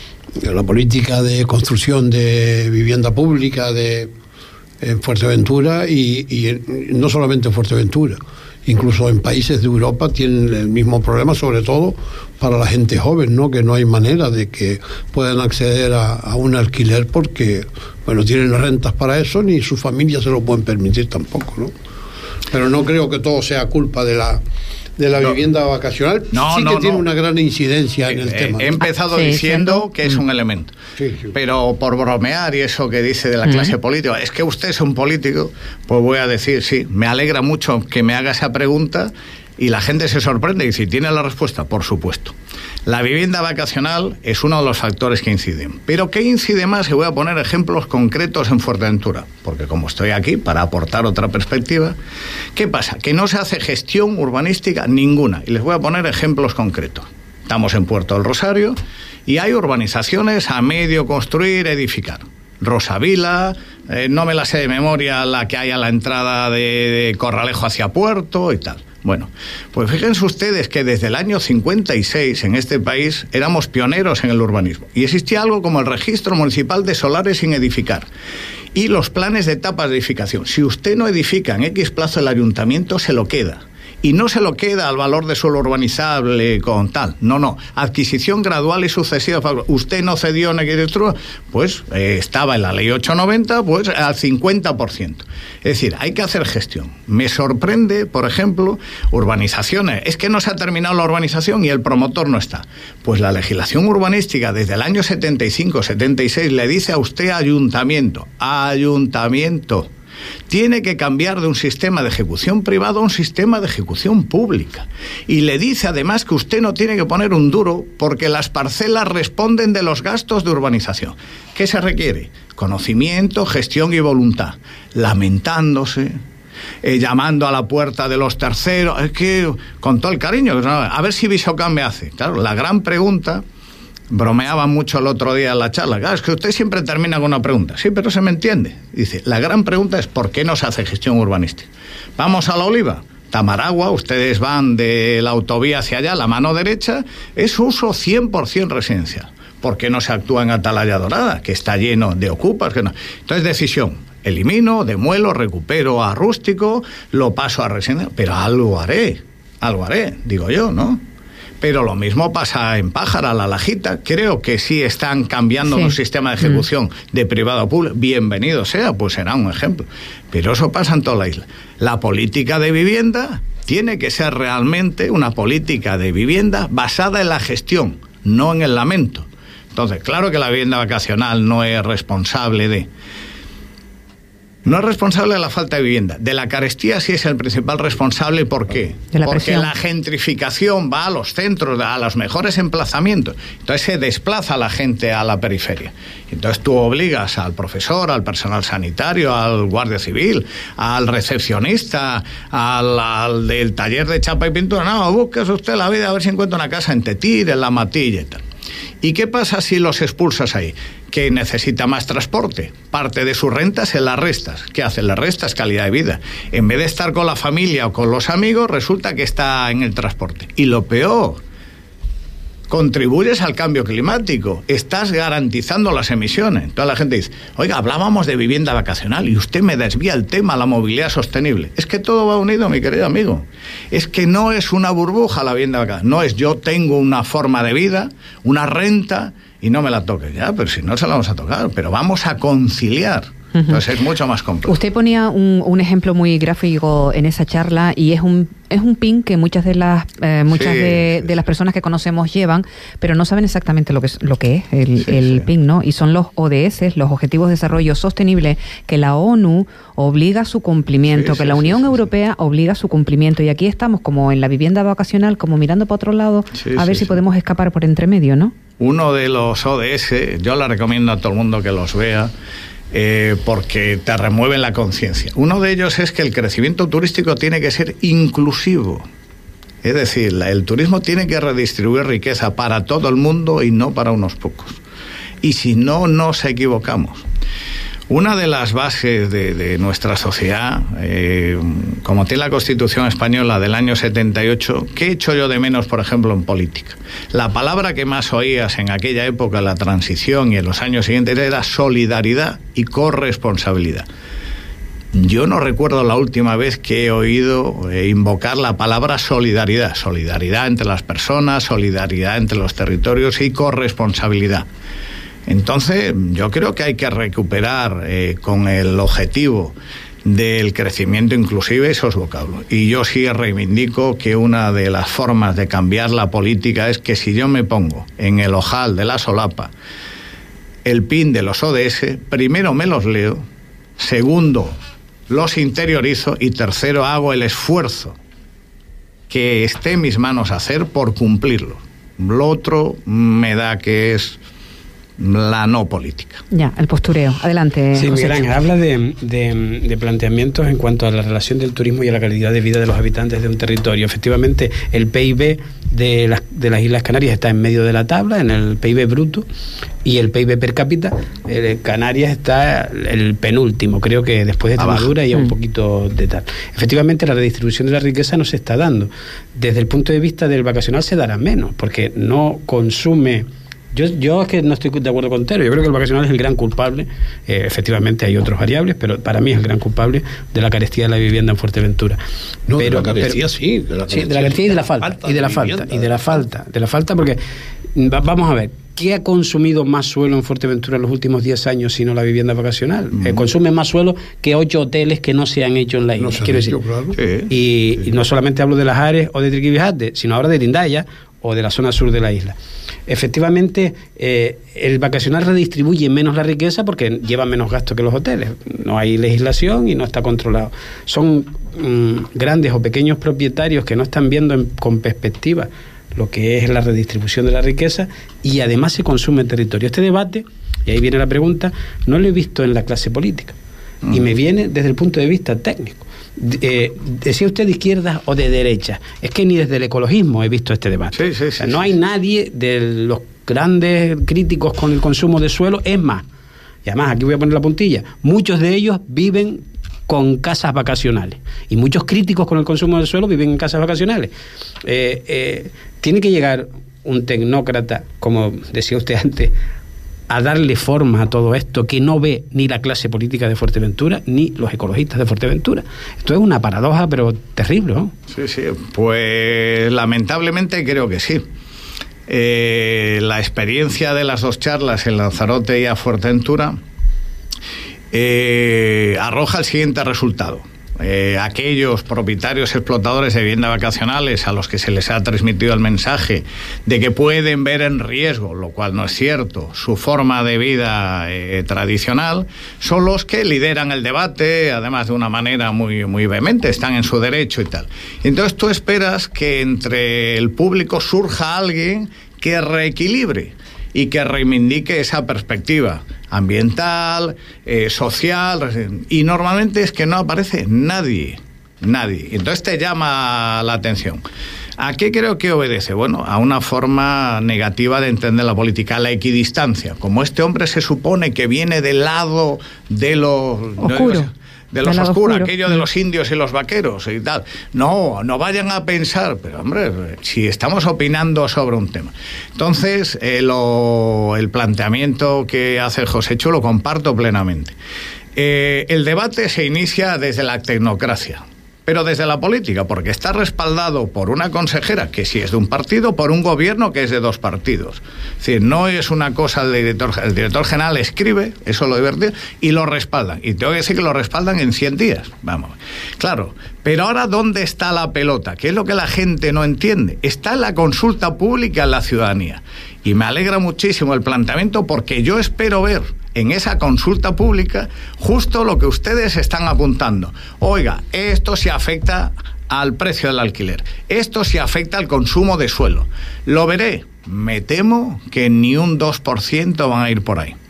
la política de construcción de vivienda pública de, en Fuerteventura y, y no solamente en Fuerteventura. Incluso en países de Europa tienen el mismo problema, sobre todo para la gente joven, ¿no? Que no hay manera de que puedan acceder a, a un alquiler porque, bueno, tienen rentas para eso, ni sus familias se lo pueden permitir tampoco, ¿no? Pero no creo que todo sea culpa de la de la no. vivienda vacacional. No, sí no, que tiene no. una gran incidencia en el eh, tema. He empezado ah, sí, diciendo ¿cierto? que es un elemento. Sí, sí. Pero por bromear y eso que dice de la clase uh-huh. política, es que usted es un político, pues voy a decir, sí, me alegra mucho que me haga esa pregunta y la gente se sorprende y si tiene la respuesta, por supuesto. La vivienda vacacional es uno de los factores que inciden. ¿Pero qué incide más? Y voy a poner ejemplos concretos en Fuerteventura, porque como estoy aquí para aportar otra perspectiva, ¿qué pasa? Que no se hace gestión urbanística ninguna. Y les voy a poner ejemplos concretos. Estamos en Puerto del Rosario y hay urbanizaciones a medio construir, edificar. Rosavila, eh, no me la sé de memoria, la que hay a la entrada de, de Corralejo hacia Puerto y tal. Bueno, pues fíjense ustedes que desde el año cincuenta y seis en este país éramos pioneros en el urbanismo y existía algo como el registro municipal de solares sin edificar y los planes de etapas de edificación. Si usted no edifica en X plazo, el ayuntamiento se lo queda. Y no se lo queda al valor de suelo urbanizable con tal. No, no. Adquisición gradual y sucesiva. Usted no cedió en arquitectura, pues eh, estaba en la ley ochocientos noventa, pues al cincuenta por ciento. Es decir, hay que hacer gestión. Me sorprende, por ejemplo, urbanizaciones. Es que no se ha terminado la urbanización y el promotor no está. Pues la legislación urbanística desde el año setenta y cinco, setenta y seis le dice a usted ayuntamiento, ayuntamiento. Tiene que cambiar de un sistema de ejecución privado a un sistema de ejecución pública. Y le dice además que usted no tiene que poner un duro porque las parcelas responden de los gastos de urbanización. ¿Qué se requiere? Conocimiento, gestión y voluntad. Lamentándose, eh, llamando a la puerta de los terceros. Es que, con todo el cariño, a ver si Visocam me hace. Claro, la gran pregunta... Bromeaba mucho el otro día en la charla. Claro, es que usted siempre termina con una pregunta. Sí, pero se me entiende. Dice, la gran pregunta es ¿por qué no se hace gestión urbanística? Vamos a La Oliva. Tamaragua, ustedes van de la autovía hacia allá, la mano derecha, es uso cien por ciento residencial. ¿Por qué no se actúa en Atalaya Dorada, que está lleno de ocupas? Que no? Entonces, decisión. Elimino, demuelo, recupero a rústico, lo paso a residencial. Pero algo haré, algo haré, digo yo, ¿no? Pero lo mismo pasa en Pájara, La Lajita. Creo que sí están cambiando sí. un sistema de ejecución mm. de privado a público. Bienvenido sea, pues será un ejemplo. Pero eso pasa en toda la isla. La política de vivienda tiene que ser realmente una política de vivienda basada en la gestión, no en el lamento. Entonces, claro que la vivienda vacacional no es responsable de... No es responsable de la falta de vivienda. De la carestía sí es el principal responsable. ¿Por qué? La Porque presión. la gentrificación va a los centros, a los mejores emplazamientos. Entonces se desplaza la gente a la periferia. Entonces tú obligas al profesor, al personal sanitario, al guardia civil, al recepcionista, al, al del taller de chapa y pintura. No, búsquese usted la vida a ver si encuentra una casa en Tetir, en La Matilla y tal. ¿Y qué pasa si los expulsas ahí? Que necesita más transporte. Parte de sus rentas se las restas. ¿Qué hace? Le restas calidad de vida. En vez de estar con la familia o con los amigos, resulta que está en el transporte. Y lo peor, contribuyes al cambio climático. Estás garantizando las emisiones. Toda la gente dice, oiga, hablábamos de vivienda vacacional y usted me desvía el tema, la movilidad sostenible. Es que todo va unido, mi querido amigo. Es que no es una burbuja la vivienda vacacional. No es yo tengo una forma de vida, una renta y no me la toque. Ya, pero si no se la vamos a tocar. Pero vamos a conciliar. Entonces es mucho más complejo. Usted ponía un, un ejemplo muy gráfico en esa charla y es un es un pin que muchas de las eh, muchas Sí, de, sí, de las personas que conocemos llevan, pero no saben exactamente lo que es, lo que es el, Sí, el sí. pin, ¿no? Y son los O D S, los Objetivos de Desarrollo Sostenible, que la ONU obliga a su cumplimiento, Sí, que sí, la sí, Unión sí, sí. Europea obliga a su cumplimiento. Y aquí estamos como en la vivienda vacacional, como mirando para otro lado, Sí, a ver sí, si sí. podemos escapar por entre medio, ¿no? Uno de los O D S, yo le recomiendo a todo el mundo que los vea, eh, porque te remueven la conciencia. Uno de ellos es que el crecimiento turístico tiene que ser inclusivo. Es decir, la- el turismo tiene que redistribuir riqueza para todo el mundo y no para unos pocos. Y si no, nos equivocamos. Una de las bases de, de nuestra sociedad, eh, como tiene la Constitución española del año setenta y ocho, ¿qué echo yo de menos, por ejemplo, en política? La palabra que más oías en aquella época, la transición y en los años siguientes, era solidaridad y corresponsabilidad. Yo no recuerdo la última vez que he oído eh, invocar la palabra solidaridad. Solidaridad entre las personas, solidaridad entre los territorios y corresponsabilidad. Entonces, yo creo que hay que recuperar eh, con el objetivo del crecimiento inclusive esos vocablos. Y yo sí reivindico que una de las formas de cambiar la política es que si yo me pongo en el ojal de la solapa el pin de los O D S, primero me los leo, segundo los interiorizo y tercero hago el esfuerzo que esté en mis manos hacer por cumplirlo. Lo otro me da que es la no política. Ya, el postureo. Adelante, Sí, José. Miguel Ángel, habla de, de, de planteamientos en cuanto a la relación del turismo y a la calidad de vida de los habitantes de un territorio. Efectivamente, el P I B de las, de las Islas Canarias está en medio de la tabla, en el P I B bruto, y el P I B per cápita, eh, Canarias está el penúltimo, creo que después de Extremadura y a un Mm. poquito de tal. Efectivamente, la redistribución de la riqueza no se está dando. Desde el punto de vista del vacacional se dará menos, porque no consume... Yo, yo es que no estoy de acuerdo con Tero. Yo creo que el vacacional es el gran culpable. Eh, efectivamente hay otras variables, pero para mí es el gran culpable de la carestía de la vivienda en Fuerteventura. No, pero, de la carestía pero- sí. De la sí, de la carestía y de la falta. Y de la falta. Y de la falta. De la falta porque, va- vamos a ver, ¿qué ha consumido más suelo en Fuerteventura en los últimos diez años sino la vivienda vacacional? Mm. Eh, consume más suelo que ocho hoteles que no se han hecho en la isla. No se han quiero hecho, decir. claro. Sí. Y, Sí. y no solamente hablo de Las Ares o de Triquibijate, sino ahora de Lindaya o de la zona sur de la isla. Efectivamente, eh, el vacacional redistribuye menos la riqueza porque lleva menos gasto que los hoteles. No hay legislación y no está controlado. Son mm, grandes o pequeños propietarios que no están viendo en- con perspectiva lo que es la redistribución de la riqueza y además se consume el territorio. Este debate, y ahí viene la pregunta, no lo he visto en la clase política y me viene desde el punto de vista técnico. Eh, decía usted de izquierda o de derecha, es que ni desde el ecologismo he visto este debate. Sí, sí, O sea, sí, no sí, hay sí. nadie de los grandes críticos con el consumo de suelo, es más, y además aquí voy a poner la puntilla, muchos de ellos viven con casas vacacionales y muchos críticos con el consumo del suelo viven en casas vacacionales. Eh, eh, tiene que llegar un tecnócrata, como decía usted antes, a darle forma a todo esto que no ve ni la clase política de Fuerteventura ni los ecologistas de Fuerteventura. Esto es una paradoja, pero terrible, ¿no? Sí, sí, pues lamentablemente creo que sí. Eh, la experiencia de las dos charlas en Lanzarote y a Fuerteventura eh, arroja el siguiente resultado. eh, aquellos propietarios explotadores de viviendas vacacionales a los que se les ha transmitido el mensaje de que pueden ver en riesgo, lo cual no es cierto, su forma de vida eh, tradicional, son los que lideran el debate, además de una manera muy, muy vehemente, están en su derecho y tal. Entonces tú esperas que entre el público surja alguien que reequilibre y que reivindique esa perspectiva ambiental, eh, social, y normalmente es que no aparece nadie, nadie. Entonces te llama la atención. ¿A qué creo que obedece? Bueno, a una forma negativa de entender la política, a la equidistancia. Como este hombre se supone que viene del lado de los... Oscuro. No, de los oscuros, aquello de los indios y los vaqueros y tal. No, no vayan a pensar, pero hombre, si estamos opinando sobre un tema. Entonces, eh, lo, el planteamiento que hace Joséchu lo comparto plenamente. Eh, el debate se inicia desde la tecnocracia, pero desde la política, porque está respaldado por una consejera que sí es de un partido, por un gobierno que es de dos partidos. Es decir, no es una cosa del director, el director general escribe, eso lo divertido, y lo respaldan. Y tengo que decir que lo respaldan en cien días. Vamos. Claro, pero ahora ¿dónde está la pelota? ¿Qué es lo que la gente no entiende? Está en la consulta pública en la ciudadanía. Y me alegra muchísimo el planteamiento porque yo espero ver en esa consulta pública justo lo que ustedes están apuntando. Oiga, esto se afecta al precio del alquiler, esto se afecta al consumo de suelo. Lo veré. Me temo que ni un dos por ciento van a ir por ahí.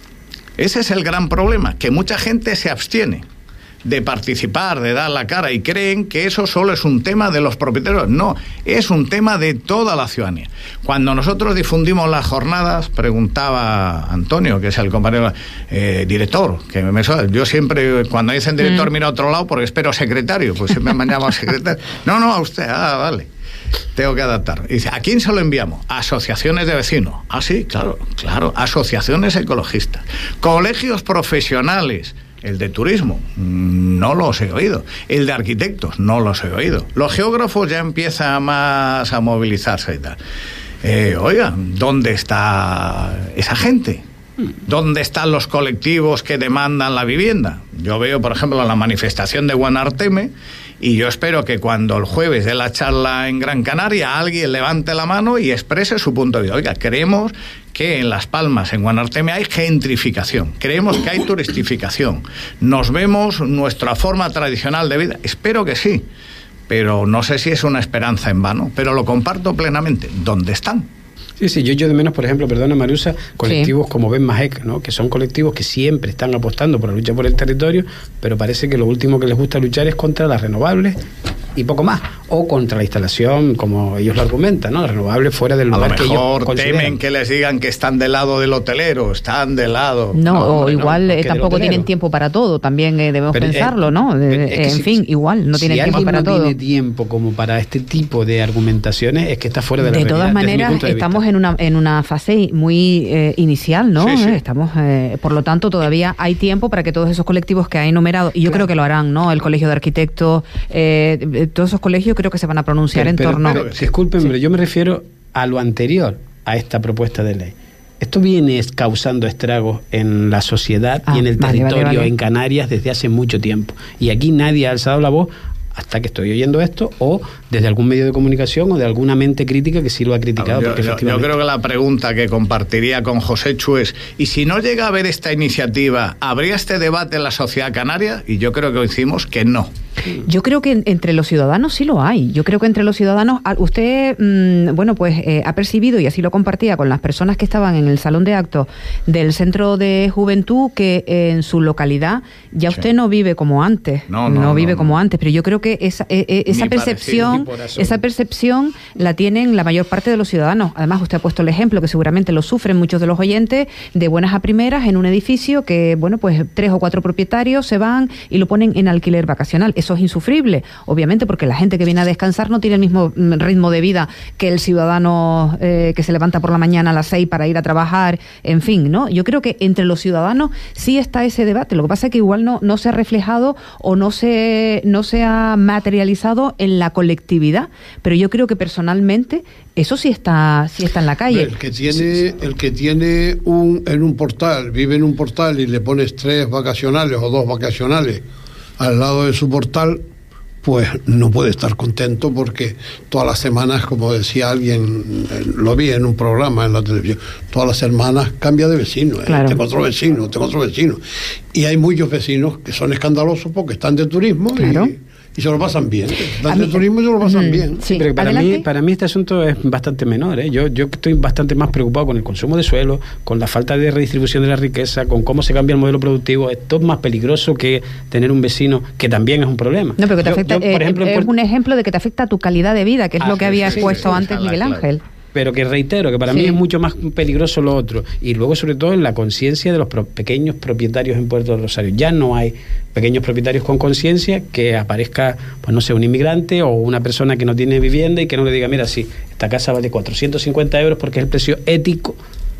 Ese es el gran problema, que mucha gente se abstiene de participar, de dar la cara, y creen que eso solo es un tema de los propietarios. No, es un tema de toda la ciudadanía. Cuando nosotros difundimos las jornadas, preguntaba Antonio, que es el compañero eh, director, que me suena, yo siempre, cuando dicen director, mm. miro a otro lado porque espero secretario, pues siempre me han llamado secretario. No, no, a usted, ah, vale. Tengo que adaptar. Y dice, ¿a quién se lo enviamos? Asociaciones de vecinos. Ah, sí, claro, claro. Asociaciones ecologistas. Colegios profesionales. El de turismo, no los he oído. El de arquitectos, no los he oído. Los geógrafos ya empiezan más a movilizarse y tal. Eh, oiga, ¿dónde está esa gente? ¿Dónde están los colectivos que demandan la vivienda? Yo veo, por ejemplo, la manifestación de Guanarteme, y yo espero que cuando el jueves dé la charla en Gran Canaria alguien levante la mano y exprese su punto de vista. Oiga, creemos que en Las Palmas, en Guanarteme, hay gentrificación, creemos que hay turistificación, nos vemos nuestra forma tradicional de vida. Espero que sí, pero no sé si es una esperanza en vano, pero lo comparto plenamente. ¿Dónde están? Sí, sí, yo echo de menos, por ejemplo, perdona Marusa, colectivos sí. como Ben Majek, ¿no? Que son colectivos que siempre están apostando por la lucha por el territorio, pero parece que lo último que les gusta luchar es contra las renovables y poco más, o contra la instalación, como ellos lo argumentan, ¿no? Renovables fuera del lugar que ellos consideran. A lo mejor temen que les digan que están del lado del hotelero, están del lado... No, no o hombre, igual no, eh, tampoco tienen tiempo para todo, también eh, debemos pero, pensarlo, eh, ¿no? De, en si, fin, igual, no si tienen tiempo para no todo. Si alguien no tiene tiempo como para este tipo de argumentaciones, es que está fuera de la de realidad. De todas maneras, de estamos en una, en una fase muy eh, inicial, ¿no? Sí, sí. Eh, estamos, eh, por lo tanto, todavía hay tiempo para que todos esos colectivos que ha enumerado, y yo claro. creo que lo harán, ¿no? El Colegio de Arquitectos, eh, todos esos colegios creo que se van a pronunciar pero, en pero, torno... Pero, disculpen, sí. pero yo me refiero a lo anterior a esta propuesta de ley. Esto viene causando estragos en la sociedad ah, y en el vale, territorio, vale, vale. en Canarias, desde hace mucho tiempo. Y aquí nadie ha alzado la voz hasta que estoy oyendo esto, o desde algún medio de comunicación o de alguna mente crítica que sí lo ha criticado. Yo, porque yo, efectivamente... yo creo que la pregunta que compartiría con Joséchu es, ¿y si no llega a haber esta iniciativa, habría este debate en la sociedad canaria? Y yo creo que decimos que no. Yo creo que entre los ciudadanos sí lo hay. Yo creo que entre los ciudadanos, usted, mmm, bueno, pues eh, ha percibido, y así lo compartía con las personas que estaban en el salón de actos del Centro de Juventud, que eh, en su localidad ya usted sí. no vive como antes, no, no, no vive no, como no. antes, pero yo creo que esa, eh, esa percepción, esa percepción la tienen la mayor parte de los ciudadanos. Además, usted ha puesto el ejemplo, que seguramente lo sufren muchos de los oyentes, de buenas a primeras en un edificio que, bueno, pues tres o cuatro propietarios se van y lo ponen en alquiler vacacional. Eso es insufrible, obviamente, porque la gente que viene a descansar no tiene el mismo ritmo de vida que el ciudadano eh, que se levanta por la mañana a las seis para ir a trabajar, en fin, ¿no? Yo creo que entre los ciudadanos sí está ese debate. Lo que pasa es que igual no, no se ha reflejado o no se, no se ha materializado en la colectividad, pero yo creo que personalmente eso sí está, sí está en la calle. El que tiene, el que tiene un, en un portal, vive en un portal y le pones tres vacacionales o dos vacacionales al lado de su portal, pues no puede estar contento porque todas las semanas, como decía alguien, lo vi en un programa en la televisión, todas las semanas cambia de vecino, ¿eh? Claro. Tengo otro vecino, tengo otro vecino. Y hay muchos vecinos que son escandalosos porque están de turismo, claro, y, y se lo pasan bien. Están de turismo y se lo pasan mm, bien. Sí, pero para mí, para mí este asunto es bastante menor, ¿eh? Yo, yo estoy bastante más preocupado con el consumo de suelo, con la falta de redistribución de la riqueza, con cómo se cambia el modelo productivo. Esto es más peligroso que tener un vecino, que también es un problema. No, pero que te yo, afecta, yo, por eh, ejemplo, es Puerto... un ejemplo de que te afecta a tu calidad de vida, que es ah, lo que había sí, expuesto sí, antes sí, Miguel claro. Ángel. Pero que reitero, que para sí. mí es mucho más peligroso lo otro. Y luego, sobre todo, en la conciencia de los pro- pequeños propietarios en Puerto del Rosario. Ya no hay pequeños propietarios con conciencia que aparezca, pues no sé, un inmigrante o una persona que no tiene vivienda y que no le diga, mira, sí, esta casa vale cuatrocientos cincuenta euros porque es el precio ético.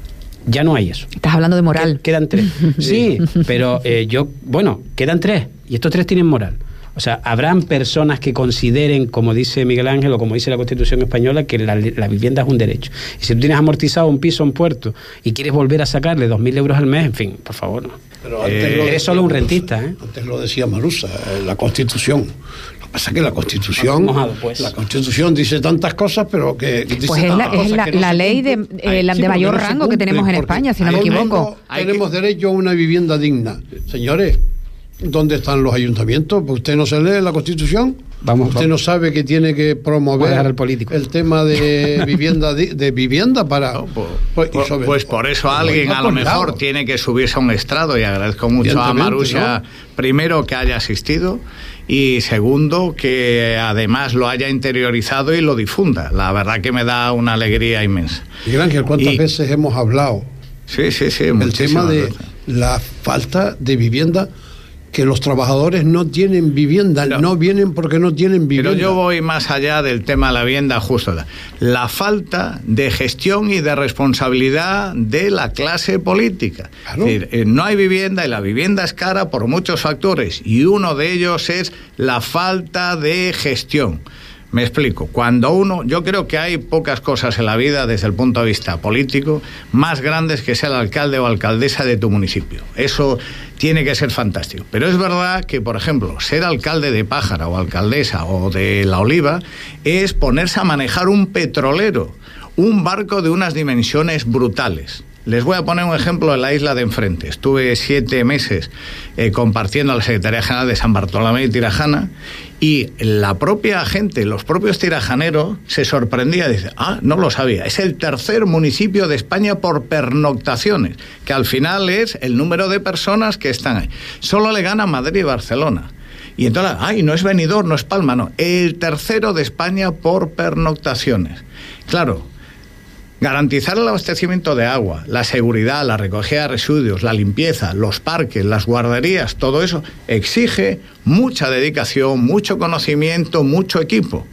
Ya no hay eso. Estás hablando de moral. Quedan tres. Sí, pero eh, yo, bueno, quedan tres. Y estos tres tienen moral. O sea, habrán personas que consideren, como dice Miguel Ángel o como dice la Constitución española, que la, la vivienda es un derecho. Y si tú tienes amortizado un piso en Puerto y quieres volver a sacarle dos mil euros al mes, en fin, por favor, no. Pero antes eh, lo eres solo un rentista, ¿eh? Antes lo decía Marusa, la Constitución. Lo que pasa es que la Constitución, mojado, pues. la Constitución dice tantas cosas, pero que, que dice pues es la, es la, la no ley de, eh, la, sí, de mayor no rango que tenemos en España, si no me equivoco. Tenemos que... derecho a una vivienda digna, señores. ¿Dónde están los ayuntamientos? ¿Usted no se lee la Constitución? Vamos, ¿Usted vamos. no sabe que tiene que promover el, político. el tema de vivienda de, de vivienda para... No, pues, pues, pues, sobre, pues por eso alguien a lo mejor lado. tiene que subirse a un estrado, y agradezco mucho a Marusia, ¿no? Primero, que haya asistido, y segundo, que además lo haya interiorizado y lo difunda. La verdad que me da una alegría inmensa. Miguel Ángel, ¿cuántas y, veces hemos hablado sí, sí, sí, del tema de veces. la falta de vivienda? Que los trabajadores no tienen vivienda, no, no vienen porque no tienen vivienda. Pero yo voy más allá del tema de la vivienda, justo. La falta de gestión y de responsabilidad de la clase política. Claro. Es decir, no hay vivienda y la vivienda es cara por muchos factores, y uno de ellos es la falta de gestión. Me explico. Cuando uno, yo creo que hay pocas cosas en la vida desde el punto de vista político más grandes que ser el alcalde o alcaldesa de tu municipio. Eso tiene que ser fantástico. Pero es verdad que, por ejemplo, ser alcalde de Pájara o alcaldesa o de La Oliva es ponerse a manejar un petrolero, un barco de unas dimensiones brutales. Les voy a poner un ejemplo en la isla de enfrente. Estuve siete meses eh, compartiendo a la Secretaría General de San Bartolomé y Tirajana, y la propia gente, los propios tirajaneros, se sorprendía. Dice, ah, no lo sabía. Es el tercer municipio de España por pernoctaciones, que al final es el número de personas que están ahí. Solo le gana Madrid y Barcelona. Y entonces, ay, no es Benidorm, no es Palma, no. El tercero de España por pernoctaciones. Claro, garantizar el abastecimiento de agua, la seguridad, la recogida de residuos, la limpieza, los parques, las guarderías, todo eso exige mucha dedicación, mucho conocimiento, mucho equipo.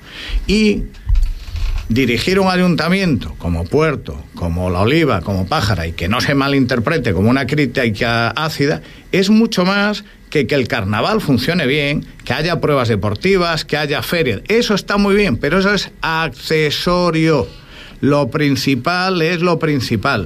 Y dirigir un ayuntamiento como Puerto, como La Oliva, como Pájara, y que no se malinterprete como una crítica ácida, es mucho más que que el carnaval funcione bien, que haya pruebas deportivas, que haya ferias. Eso está muy bien, pero eso es accesorio. Lo principal es lo principal.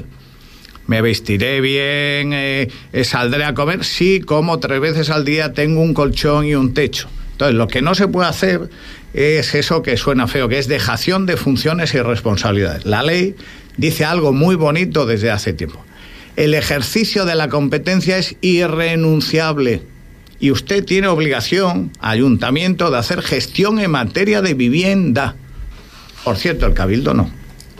Me vestiré bien, eh, eh, saldré a comer, sí, como tres veces al día, tengo un colchón y un techo. Entonces, lo que no se puede hacer es eso que suena feo, que es dejación de funciones y responsabilidades. La ley dice algo muy bonito desde hace tiempo. El ejercicio de la competencia es irrenunciable. Y usted tiene obligación, ayuntamiento, de hacer gestión en materia de vivienda. Por cierto, el Cabildo no.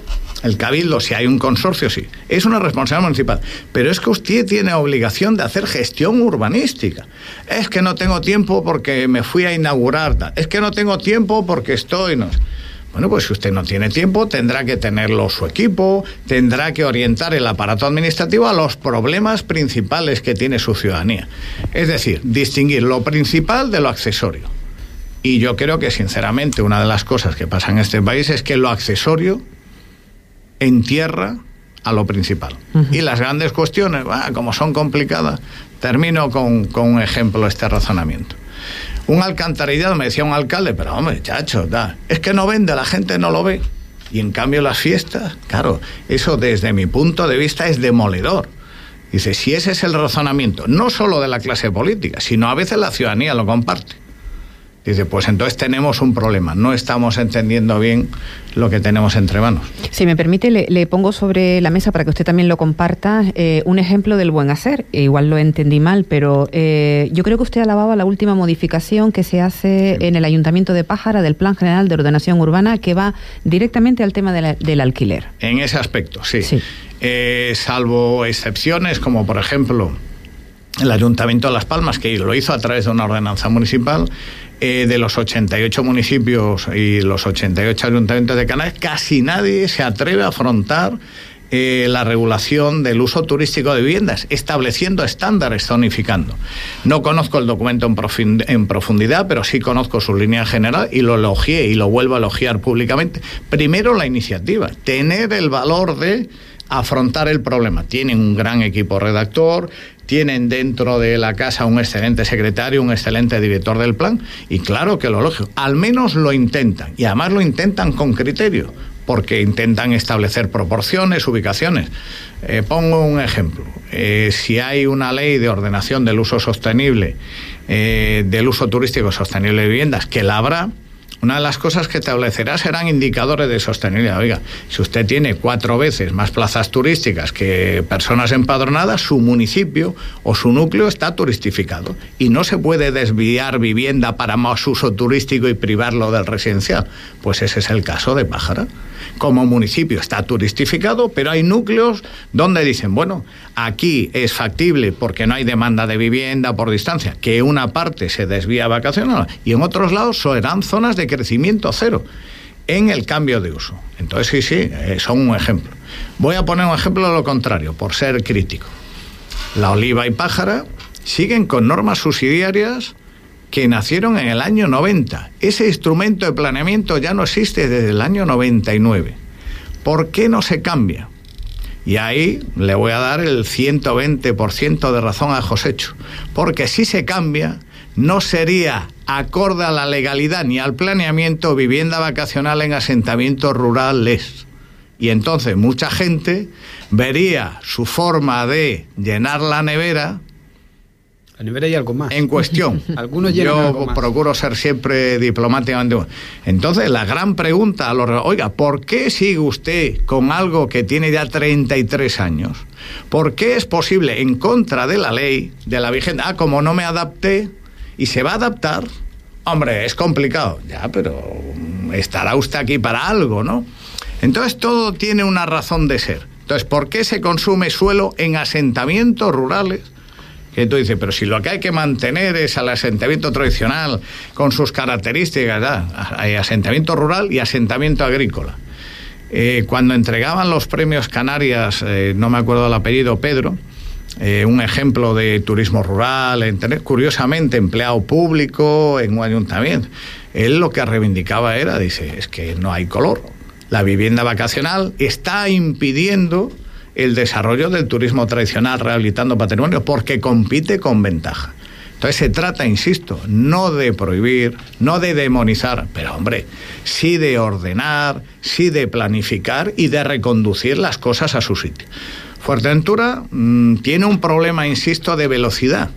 El Cabildo, si hay un consorcio, sí. Es una responsabilidad municipal. Pero es que usted tiene obligación de hacer gestión urbanística. Es que no tengo tiempo porque me fui a inaugurar. Es que no tengo tiempo porque estoy... No. Bueno, pues si usted no tiene tiempo, tendrá que tenerlo su equipo, tendrá que orientar el aparato administrativo a los problemas principales que tiene su ciudadanía. Es decir, distinguir lo principal de lo accesorio. Y yo creo que, sinceramente, una de las cosas que pasa en este país es que lo accesorio entierra a lo principal. Uh-huh. Y las grandes cuestiones, ah, como son complicadas, termino con, con un ejemplo de este razonamiento. Un alcantarillado, me decía un alcalde, pero hombre, chacho, da, es que no vende, la gente no lo ve. Y en cambio las fiestas, claro, eso desde mi punto de vista es demoledor. Dice, si ese es el razonamiento, no solo de la clase política, sino a veces la ciudadanía lo comparte. Dice, pues entonces tenemos un problema, no estamos entendiendo bien lo que tenemos entre manos. Si me permite, le, le pongo sobre la mesa para que usted también lo comparta eh, un ejemplo del buen hacer. E igual lo entendí mal, pero eh, yo creo que usted alababa la última modificación que se hace en el Ayuntamiento de Pájara del Plan General de Ordenación Urbana, que va directamente al tema de la, del alquiler. En ese aspecto, sí. sí. Eh, salvo excepciones, como por ejemplo el Ayuntamiento de Las Palmas, que lo hizo a través de una ordenanza municipal, eh, de los ochenta y ocho municipios y los ochenta y ocho ayuntamientos de Canarias, casi nadie se atreve a afrontar eh, la regulación del uso turístico de viviendas, estableciendo estándares, zonificando. No conozco el documento en, profund- en profundidad, pero sí conozco su línea general y lo elogié y lo vuelvo a elogiar públicamente. Primero, la iniciativa, tener el valor de afrontar el problema. Tienen un gran equipo redactor, tienen dentro de la casa un excelente secretario, un excelente director del plan, y claro que lo lógico, al menos lo intentan, y además lo intentan con criterio, porque intentan establecer proporciones, ubicaciones. Eh, pongo un ejemplo. Eh, si hay una ley de ordenación del uso sostenible, eh, del uso turístico sostenible de viviendas, que la habrá, una de las cosas que establecerá serán indicadores de sostenibilidad. Oiga, si usted tiene cuatro veces más plazas turísticas que personas empadronadas, su municipio o su núcleo está turistificado y no se puede desviar vivienda para más uso turístico y privarlo del residencial. Pues ese es el caso de Pájara. Como municipio está turistificado, pero hay núcleos donde dicen, bueno, aquí es factible porque no hay demanda de vivienda por distancia, que una parte se desvía a vacacional, y en otros lados serán zonas de crecimiento cero en el cambio de uso. Entonces sí, sí, eh, son un ejemplo. Voy a poner un ejemplo de lo contrario, por ser crítico. La Oliva y Pájara siguen con normas subsidiarias que nacieron en el año noventa. Ese instrumento de planeamiento ya no existe desde el año noventa y nueve. ¿Por qué no se cambia? Y ahí le voy a dar el ciento veinte por ciento de razón a Josécho. Porque si se cambia, no sería acorde a la legalidad ni al planeamiento vivienda vacacional en asentamientos rurales. Y entonces mucha gente vería su forma de llenar la nevera La nevera y algo más. en cuestión. Algunos llenan Yo algo más. procuro ser siempre diplomáticamente. Entonces, la gran pregunta a los... Oiga, ¿por qué sigue usted con algo que tiene ya treinta y tres años? ¿Por qué es posible, en contra de la ley, de la vigente? Ah, como no me adapté y se va a adaptar, hombre, es complicado. Ya, pero estará usted aquí para algo, ¿no? Entonces, todo tiene una razón de ser. Entonces, ¿por qué se consume suelo en asentamientos rurales? Que tú dices, pero si lo que hay que mantener es al asentamiento tradicional con sus características, ¿verdad? Hay asentamiento rural y asentamiento agrícola. Eh, cuando entregaban los premios Canarias, eh, no me acuerdo el apellido, Pedro, eh, un ejemplo de turismo rural, entre, curiosamente empleado público en un ayuntamiento, él lo que reivindicaba era, dice, es que no hay color. La vivienda vacacional está impidiendo el desarrollo del turismo tradicional rehabilitando patrimonio porque compite con ventaja. Entonces se trata, insisto, no de prohibir, no de demonizar, pero hombre, sí de ordenar, sí de planificar y de reconducir las cosas a su sitio. Fuerteventura mmm, tiene un problema, insisto, de velocidad.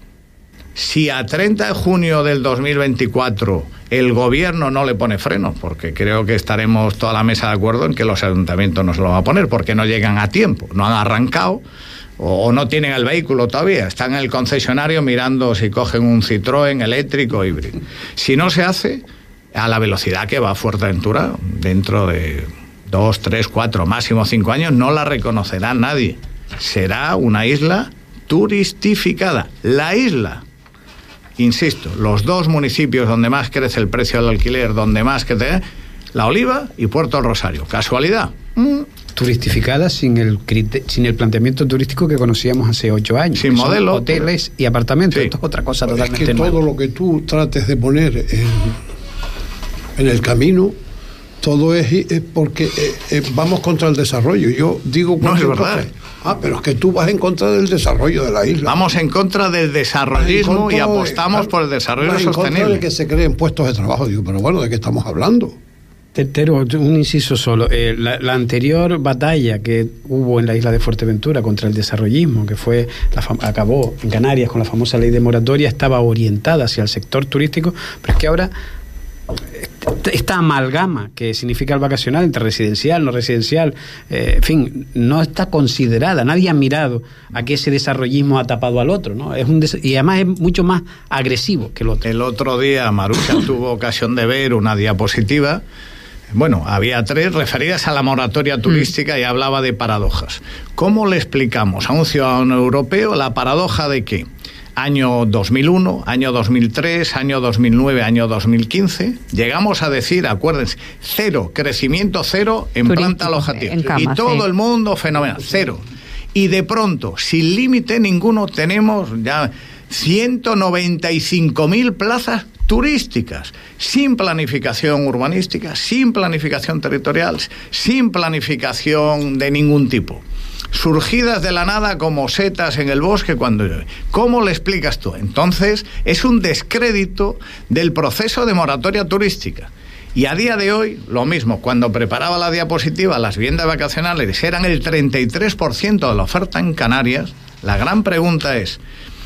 Si a treinta de junio del dos mil veinticuatro el gobierno no le pone freno, porque creo que estaremos toda la mesa de acuerdo en que los ayuntamientos no se lo van a poner, porque no llegan a tiempo, no han arrancado o, o no tienen el vehículo todavía, están en el concesionario mirando si cogen un Citroën eléctrico o híbrido. Si no se hace, a la velocidad que va Fuerteventura, dentro de dos, tres, cuatro, máximo cinco años, no la reconocerá nadie. Será una isla turistificada. La isla... Insisto, los dos municipios donde más crece el precio del alquiler, donde más crece, La Oliva y Puerto del Rosario. ¿Casualidad? Mm. Turistificada sin el crite- sin el planteamiento turístico que conocíamos hace ocho años. Sin modelo. Hoteles y apartamentos. Sí. Esto es otra cosa Pero totalmente es que nueva. todo lo que tú trates de poner en, en el camino, todo es, es porque eh, eh, vamos contra el desarrollo. Yo digo No, es cualquier verdad. cosa. Ah, pero es que tú vas en contra del desarrollo de la isla. Vamos en contra del desarrollismo Vas en y contra de- apostamos por el desarrollo vas en contra sostenible. de que se creen puestos de trabajo. Digo, pero bueno, ¿de qué estamos hablando? Tercero, un inciso solo. Eh, la, la anterior batalla que hubo en la isla de Fuerteventura contra el desarrollismo, que fue la fam- acabó en Canarias con la famosa ley de moratoria, estaba orientada hacia el sector turístico, pero es que ahora esta amalgama que significa el vacacional entre residencial, no residencial, eh, en fin, no está considerada. Nadie ha mirado a que ese desarrollismo ha tapado al otro, ¿no? Es un des- y además es mucho más agresivo que el otro. El otro día Maruja tuvo ocasión de ver una diapositiva. Bueno, había tres referidas a la moratoria turística mm. y hablaba de paradojas. ¿Cómo le explicamos a un ciudadano europeo la paradoja de que año dos mil uno, año dos mil tres, año dos mil nueve, año dos mil quince, llegamos a decir, acuérdense, cero, crecimiento cero en turístico, planta alojativa. En cama, y todo sí. el mundo fenomenal, cero. Y de pronto, sin límite ninguno, tenemos ya ciento noventa y cinco mil plazas turísticas, sin planificación urbanística, sin planificación territorial, sin planificación de ningún tipo. Surgidas de la nada como setas en el bosque cuando llueve. ¿Cómo le explicas tú? Entonces, es un descrédito del proceso de moratoria turística. Y a día de hoy, lo mismo, cuando preparaba la diapositiva, las viviendas vacacionales eran el treinta y tres por ciento de la oferta en Canarias. La gran pregunta es,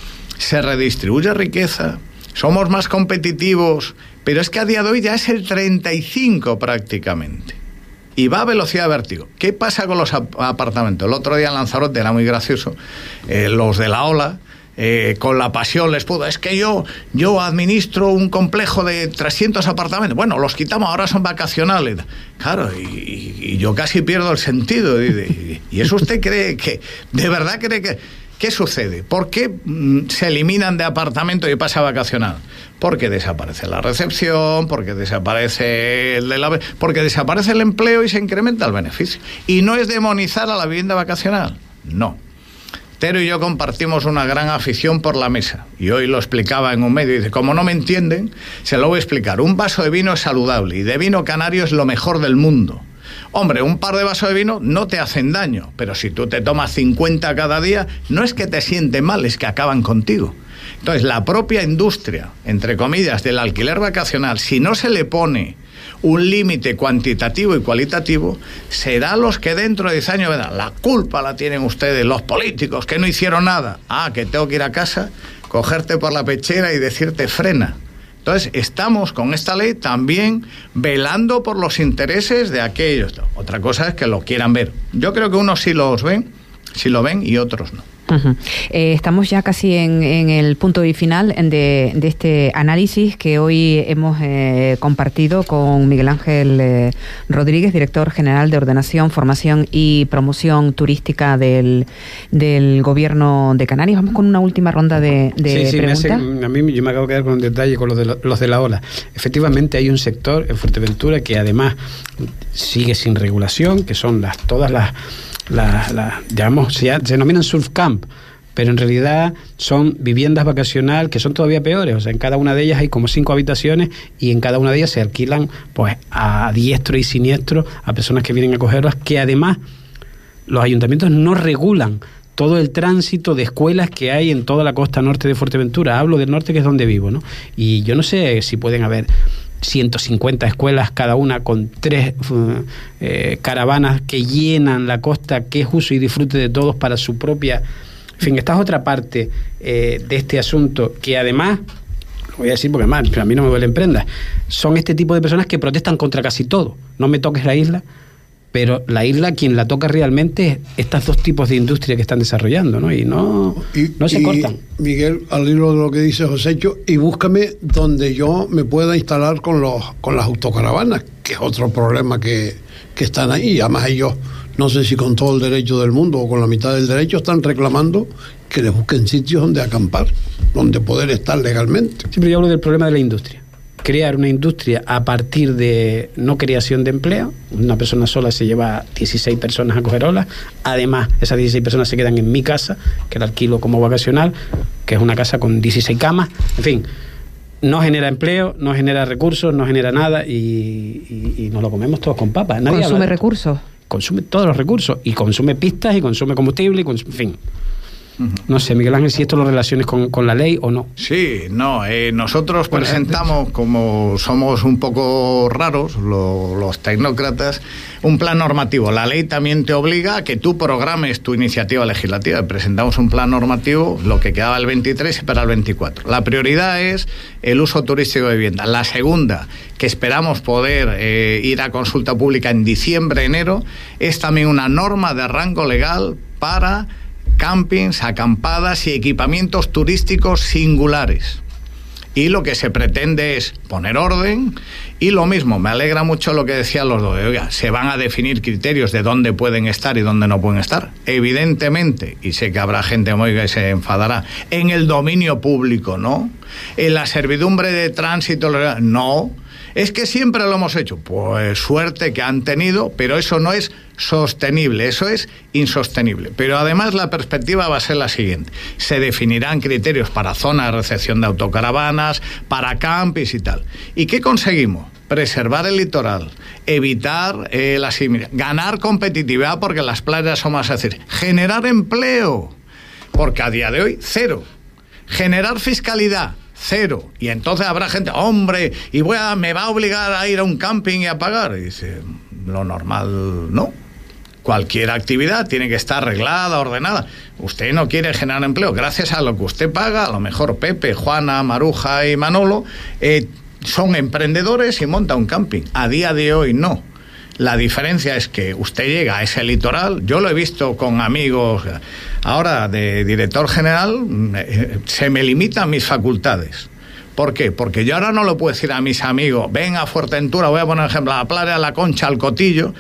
¿se redistribuye riqueza? ¿Somos más competitivos? Pero es que a día de hoy ya es el treinta y cinco por ciento prácticamente. Y va a velocidad de vértigo. ¿Qué pasa con los ap- apartamentos? El otro día en Lanzarote era muy gracioso. Eh, los de la ola, eh, con la pasión les pudo. Es que yo, yo administro un complejo de trescientos apartamentos. Bueno, los quitamos, ahora son vacacionales. Claro, y, y, y yo casi pierdo el sentido. Y, y, y eso usted cree que, de verdad cree que... ¿Qué sucede? ¿Por qué mm, se eliminan de apartamento y pasa a vacacional? Porque desaparece la recepción, porque desaparece el de la, porque desaparece el empleo y se incrementa el beneficio. Y no es demonizar a la vivienda vacacional, no. Tero y yo compartimos una gran afición por la mesa. Y hoy lo explicaba en un medio y dice, como no me entienden, se lo voy a explicar. Un vaso de vino es saludable y de vino canario es lo mejor del mundo. Hombre, un par de vasos de vino no te hacen daño, pero si tú te tomas cincuenta cada día, no es que te sienten mal, es que acaban contigo. Entonces, la propia industria, entre comillas, del alquiler vacacional, si no se le pone un límite cuantitativo y cualitativo, será los que dentro de diez años verán, la culpa la tienen ustedes, los políticos, que no hicieron nada. Ah, que tengo que ir a casa, cogerte por la pechera y decirte frena. Entonces, estamos con esta ley también velando por los intereses de aquellos. Otra cosa es que lo quieran ver. Yo creo que unos sí los ven, sí lo ven y otros no. Uh-huh. Eh, estamos ya casi en, en el punto y final de, de este análisis que hoy hemos eh, compartido con Miguel Ángel eh, Rodríguez, director general de Ordenación, Formación y Promoción Turística del, del Gobierno de Canarias. Vamos con una última ronda de, de sí, sí, preguntas. Me hace, a mí yo me acabo de quedar con un detalle con los de, la, los de la ola. Efectivamente hay un sector en Fuerteventura que además sigue sin regulación, que son las todas las La, la, digamos, se, se denominan surf camp, pero en realidad son viviendas vacacional que son todavía peores. O sea, en cada una de ellas hay como cinco habitaciones y en cada una de ellas se alquilan pues a diestro y siniestro a personas que vienen a cogerlas, que además los ayuntamientos no regulan todo el tránsito de escuelas que hay en toda la costa norte de Fuerteventura. Hablo del norte, que es donde vivo, ¿no? Y yo no sé si pueden haber ciento cincuenta escuelas, cada una con tres uh, eh, caravanas que llenan la costa, que es uso y disfrute de todos para su propia... En fin, esta es otra parte eh, de este asunto, que además, lo voy a decir porque además, pero a mí no me duelen prendas, son este tipo de personas que protestan contra casi todo. No me toques la isla, pero la isla, quien la toca realmente es estos dos tipos de industria que están desarrollando, ¿no? Y no, y, no se y, cortan. Miguel, al hilo de lo que dice Josécho, y búscame donde yo me pueda instalar con los con las autocaravanas, que es otro problema que, que están ahí. Además ellos, no sé si con todo el derecho del mundo o con la mitad del derecho, están reclamando que les busquen sitios donde acampar, donde poder estar legalmente. Siempre yo hablo del problema de la industria. Crear una industria a partir de no creación de empleo. Una persona sola se lleva dieciséis personas a coger olas. Además, esas dieciséis personas se quedan en mi casa, que la alquilo como vacacional, que es una casa con dieciséis camas. En fin, no genera empleo, no genera recursos, no genera nada y, y, y nos lo comemos todos con papas. Nadie ¿Consume recursos? Consume todos los recursos y consume pistas y consume combustible y consume, en fin. No sé, Miguel Ángel, si esto lo relaciones con, con la ley o no. Sí, no, eh, nosotros Bueno, presentamos, como somos un poco raros, lo, los tecnócratas, un plan normativo. La ley también te obliga a que tú programes tu iniciativa legislativa. Presentamos un plan normativo, lo que quedaba el veintitrés y para el veinticuatro. La prioridad es el uso turístico de vivienda. La segunda, que esperamos poder eh, ir a consulta pública en diciembre, enero, es también una norma de rango legal para campings, acampadas y equipamientos turísticos singulares. Y lo que se pretende es poner orden, y lo mismo, me alegra mucho lo que decían los dos, oiga, se van a definir criterios de dónde pueden estar y dónde no pueden estar. Evidentemente, y sé que habrá gente muy que se enfadará, en el dominio público, ¿no? En la servidumbre de tránsito, no. Es que siempre lo hemos hecho. Pues suerte que han tenido, pero eso no es sostenible, eso es insostenible. Pero además la perspectiva va a ser la siguiente. Se definirán criterios para zonas de recepción de autocaravanas, para campings y tal. ¿Y qué conseguimos? Preservar el litoral, evitar eh, la similitud, ganar competitividad porque las playas son más fáciles, generar empleo, porque a día de hoy, cero. Generar fiscalidad, cero. Y entonces habrá gente, hombre, y voy a, me va a obligar a ir a un camping y a pagar. Y dice, lo normal no. Cualquier actividad tiene que estar arreglada, ordenada. Usted no quiere generar empleo. Gracias a lo que usted paga, a lo mejor Pepe, Juana, Maruja y Manolo eh, son emprendedores y monta un camping. A día de hoy no. La diferencia es que usted llega a ese litoral, yo lo he visto con amigos, ahora de director general, se me limitan mis facultades. ¿Por qué? Porque yo ahora no lo puedo decir a mis amigos, ven a Fuerteventura, voy a poner ejemplo, a la playa, a la Concha, al Cotillo,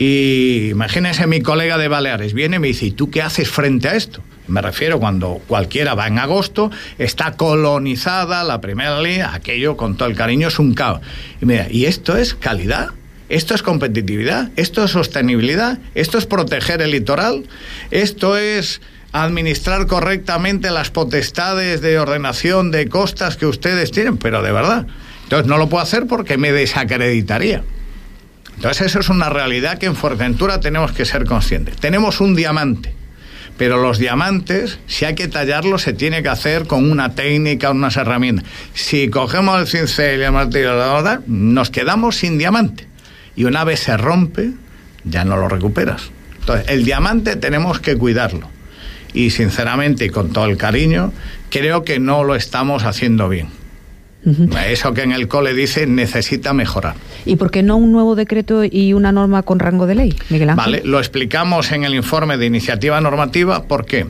y imagínense mi colega de Baleares, viene y me dice, ¿y tú qué haces frente a esto? Me refiero cuando cualquiera va en agosto, está colonizada la primera línea, aquello con todo el cariño es un caos. Y me dice, ¿y esto es calidad? ¿Esto es competitividad? ¿Esto es sostenibilidad? ¿Esto es proteger el litoral? ¿Esto es administrar correctamente las potestades de ordenación de costas que ustedes tienen? Pero de verdad. Entonces no lo puedo hacer porque me desacreditaría. Entonces eso es una realidad que en Fuerteventura tenemos que ser conscientes. Tenemos un diamante, pero los diamantes, si hay que tallarlos, se tiene que hacer con una técnica, unas herramientas. Si cogemos el cincel y el martillo, la verdad, nos quedamos sin diamante. Y una vez se rompe, ya no lo recuperas. Entonces, el diamante tenemos que cuidarlo. Y sinceramente, y con todo el cariño, creo que no lo estamos haciendo bien. Uh-huh. Eso que en el cole dice necesita mejorar. ¿Y por qué no un nuevo decreto y una norma con rango de ley, Miguel Ángel? Vale, lo explicamos en el informe de iniciativa normativa. ¿Por qué?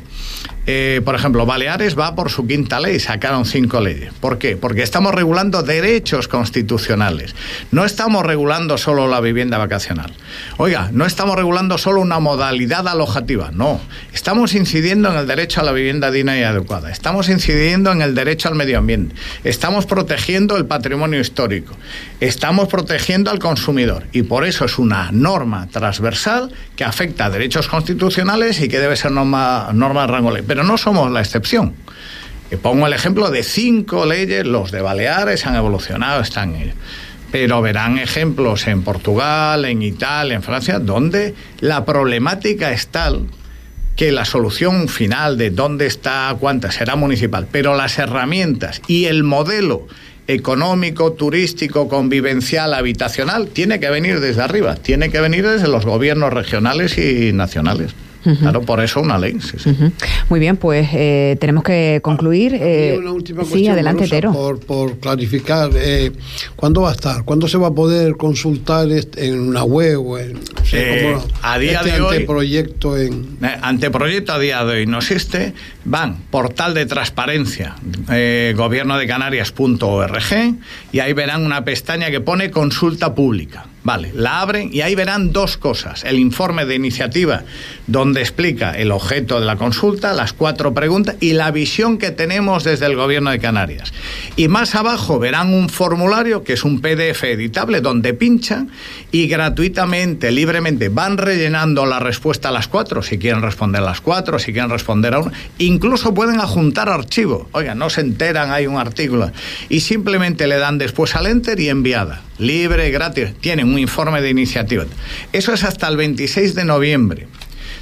Eh, por ejemplo, Baleares va por su quinta ley, sacaron cinco leyes. ¿Por qué? Porque estamos regulando derechos constitucionales. No estamos regulando solo la vivienda vacacional. Oiga, no estamos regulando solo una modalidad alojativa, no. Estamos incidiendo en el derecho a la vivienda digna y adecuada. Estamos incidiendo en el derecho al medio ambiente. Estamos protegiendo el patrimonio histórico. Estamos protegiendo al consumidor. Y por eso es una norma transversal que afecta a derechos constitucionales y que debe ser norma, norma de rango de ley. Pero no somos la excepción. Pongo el ejemplo de cinco leyes, los de Baleares han evolucionado, están en ello. Pero verán ejemplos en Portugal, en Italia, en Francia, donde la problemática es tal que la solución final de dónde está, cuánta, será municipal. Pero las herramientas y el modelo económico, turístico, convivencial, habitacional, tiene que venir desde arriba, tiene que venir desde los gobiernos regionales y nacionales. Uh-huh. Claro, por eso una ley. Sí, sí. Uh-huh. Muy bien, pues eh, tenemos que concluir. Eh, una última sí, cuestión, adelante, Rosa, Tero. Por, por clarificar, eh, ¿cuándo va a estar? ¿Cuándo se va a poder consultar este, en una web o en o sea, eh, como a día este de hoy, anteproyecto en eh, anteproyecto a día de hoy no existe. Van portal de transparencia eh, gobierno de canarias punto org y ahí verán una pestaña que pone consulta pública. Vale, la abren y ahí verán dos cosas. El informe de iniciativa donde explica el objeto de la consulta, las cuatro preguntas y la visión que tenemos desde el Gobierno de Canarias. Y más abajo verán un formulario que es un P D F editable donde pinchan y gratuitamente, libremente van rellenando la respuesta a las cuatro, si quieren responder a las cuatro, si quieren responder a una. Incluso pueden adjuntar archivo. Oiga, no se enteran, hay un artículo. Y simplemente le dan después al enter y enviada. Libre, gratis. Tienen un informe de iniciativa. Eso es hasta el veintiséis de noviembre.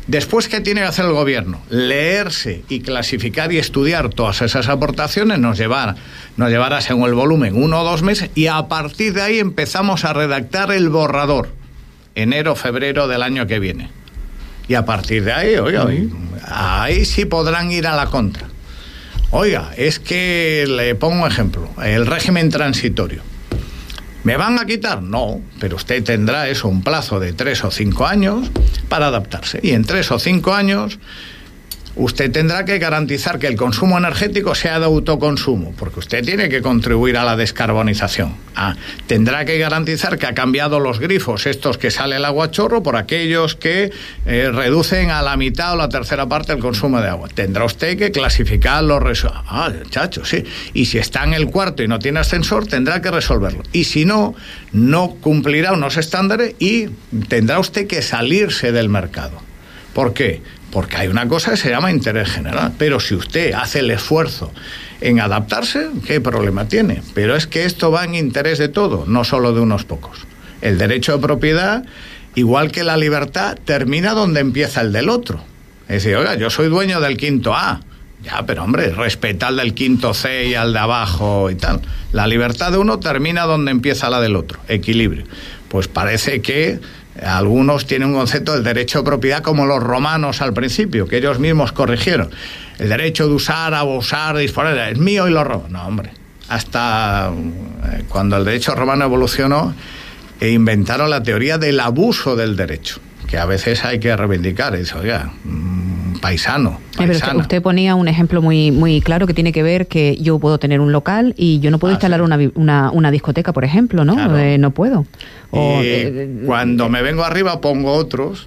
Después, ¿qué tiene que hacer el gobierno? Leerse y clasificar y estudiar todas esas aportaciones, nos llevará, nos llevará según el volumen uno o dos meses, y a partir de ahí empezamos a redactar el borrador, enero, febrero del año que viene. Y a partir de ahí, oiga, ahí, ahí sí podrán ir a la contra. Oiga, es que le pongo un ejemplo, el régimen transitorio. ¿Me van a quitar? No, pero usted tendrá eso, un plazo de tres o cinco años para adaptarse. Y en tres o cinco años usted tendrá que garantizar que el consumo energético sea de autoconsumo, porque usted tiene que contribuir a la descarbonización. Ah, tendrá que garantizar que ha cambiado los grifos, estos que sale el agua a chorro, por aquellos que eh, reducen a la mitad o la tercera parte el consumo de agua. Tendrá usted que clasificar los residuos. Ah, chacho, sí. Y si está en el cuarto y no tiene ascensor, tendrá que resolverlo. Y si no, no cumplirá unos estándares y tendrá usted que salirse del mercado. ¿Por qué? Porque hay una cosa que se llama interés general, pero si usted hace el esfuerzo en adaptarse, ¿qué problema tiene? Pero es que esto va en interés de todo, no solo de unos pocos. El derecho de propiedad, igual que la libertad, termina donde empieza el del otro. Es decir, oiga, yo soy dueño del quinto A. Ya, pero hombre, respeta al del quinto C y al de abajo y tal. La libertad de uno termina donde empieza la del otro. Equilibrio. Pues parece que algunos tienen un concepto del derecho de propiedad como los romanos al principio, que ellos mismos corrigieron. El derecho de usar, abusar, disponer, es mío y lo robo. No, hombre. Hasta eh, cuando el derecho romano evolucionó, e inventaron la teoría del abuso del derecho, que a veces hay que reivindicar. Es, oiga, paisano, paisana. Pero usted ponía un ejemplo muy muy claro que tiene que ver que yo puedo tener un local y yo no puedo ah, instalar sí. una, una, una discoteca, por ejemplo, ¿no? Claro. Eh, no puedo. O, eh, cuando me vengo arriba pongo otros,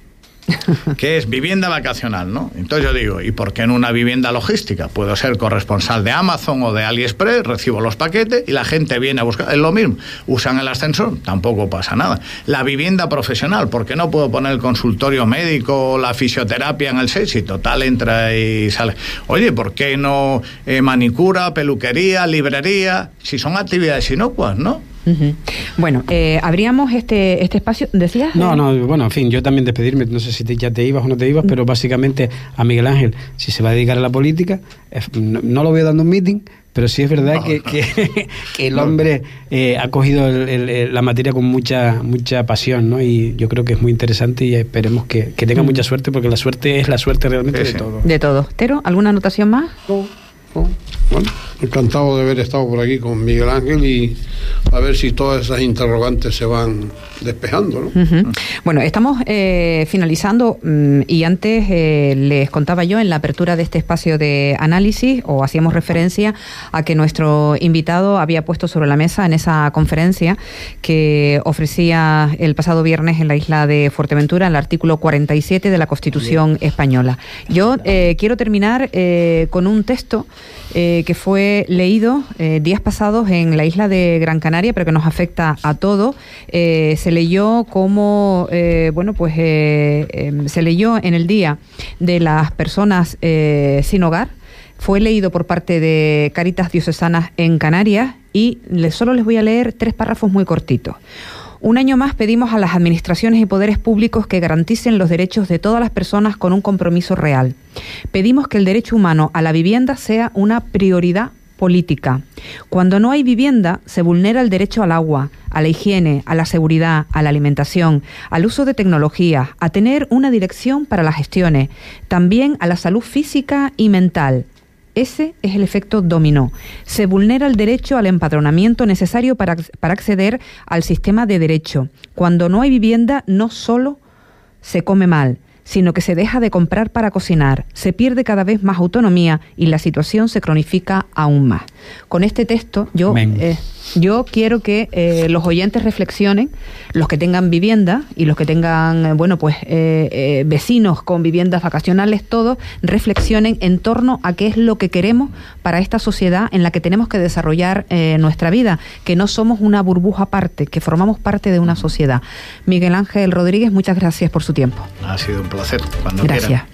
que es vivienda vacacional, ¿no? Entonces yo digo, ¿y por qué en una vivienda logística? Puedo ser corresponsal de Amazon o de AliExpress, recibo los paquetes y la gente viene a buscar, es lo mismo, usan el ascensor, tampoco pasa nada. La vivienda profesional, ¿por qué no puedo poner el consultorio médico, la fisioterapia en el seis? Y total entra y sale. Oye, ¿por qué no eh, manicura, peluquería, librería? Si son actividades inocuas, ¿no? Uh-huh. Bueno, eh, abríamos este este espacio, ¿decías? No, no, bueno, en fin, yo también despedirme, no sé si te, ya te ibas o no te ibas, pero básicamente a Miguel Ángel, si se va a dedicar a la política, eh, no, no lo veo dando un meeting, pero sí es verdad no, que, no. que, que el hombre eh, ha cogido el, el, la materia con mucha mucha pasión, ¿no? Y yo creo que es muy interesante y esperemos que, que tenga uh-huh. mucha suerte, porque la suerte es la suerte realmente sí, de sí. todo. De todo. Tero, ¿alguna anotación más? No, no. Bueno, encantado de haber estado por aquí con Miguel Ángel y a ver si todas esas interrogantes se van despejando, ¿no? Uh-huh. Bueno, estamos eh, finalizando um, y antes eh, les contaba yo en la apertura de este espacio de análisis, o hacíamos referencia a que nuestro invitado había puesto sobre la mesa en esa conferencia que ofrecía el pasado viernes en la isla de Fuerteventura el artículo cuarenta y siete de la Constitución Bien. Española. Yo eh, quiero terminar eh, con un texto eh, que fue leído eh, días pasados en la isla de Gran Canaria, pero que nos afecta a todos. Eh, se leyó como, eh, bueno, pues eh, eh, se leyó en el Día de las Personas eh, Sin Hogar. Fue leído por parte de Cáritas Diocesanas en Canarias y les, solo les voy a leer tres párrafos muy cortitos. Un año más pedimos a las administraciones y poderes públicos que garanticen los derechos de todas las personas con un compromiso real. Pedimos que el derecho humano a la vivienda sea una prioridad política. Cuando no hay vivienda, se vulnera el derecho al agua, a la higiene, a la seguridad, a la alimentación, al uso de tecnologías, a tener una dirección para las gestiones, también a la salud física y mental. Ese es el efecto dominó. Se vulnera el derecho al empadronamiento necesario para, para acceder al sistema de derecho. Cuando no hay vivienda, no solo se come mal, sino que se deja de comprar para cocinar, se pierde cada vez más autonomía y la situación se cronifica aún más. Con este texto yo, eh, yo quiero que eh, los oyentes reflexionen, los que tengan vivienda y los que tengan, bueno, pues eh, eh, vecinos con viviendas vacacionales, todos reflexionen en torno a qué es lo que queremos para esta sociedad en la que tenemos que desarrollar eh, nuestra vida, que no somos una burbuja aparte, que formamos parte de una sociedad. Miguel Ángel Rodríguez, muchas gracias por su tiempo. Ha sido un placer. Cuando Gracias. quieran.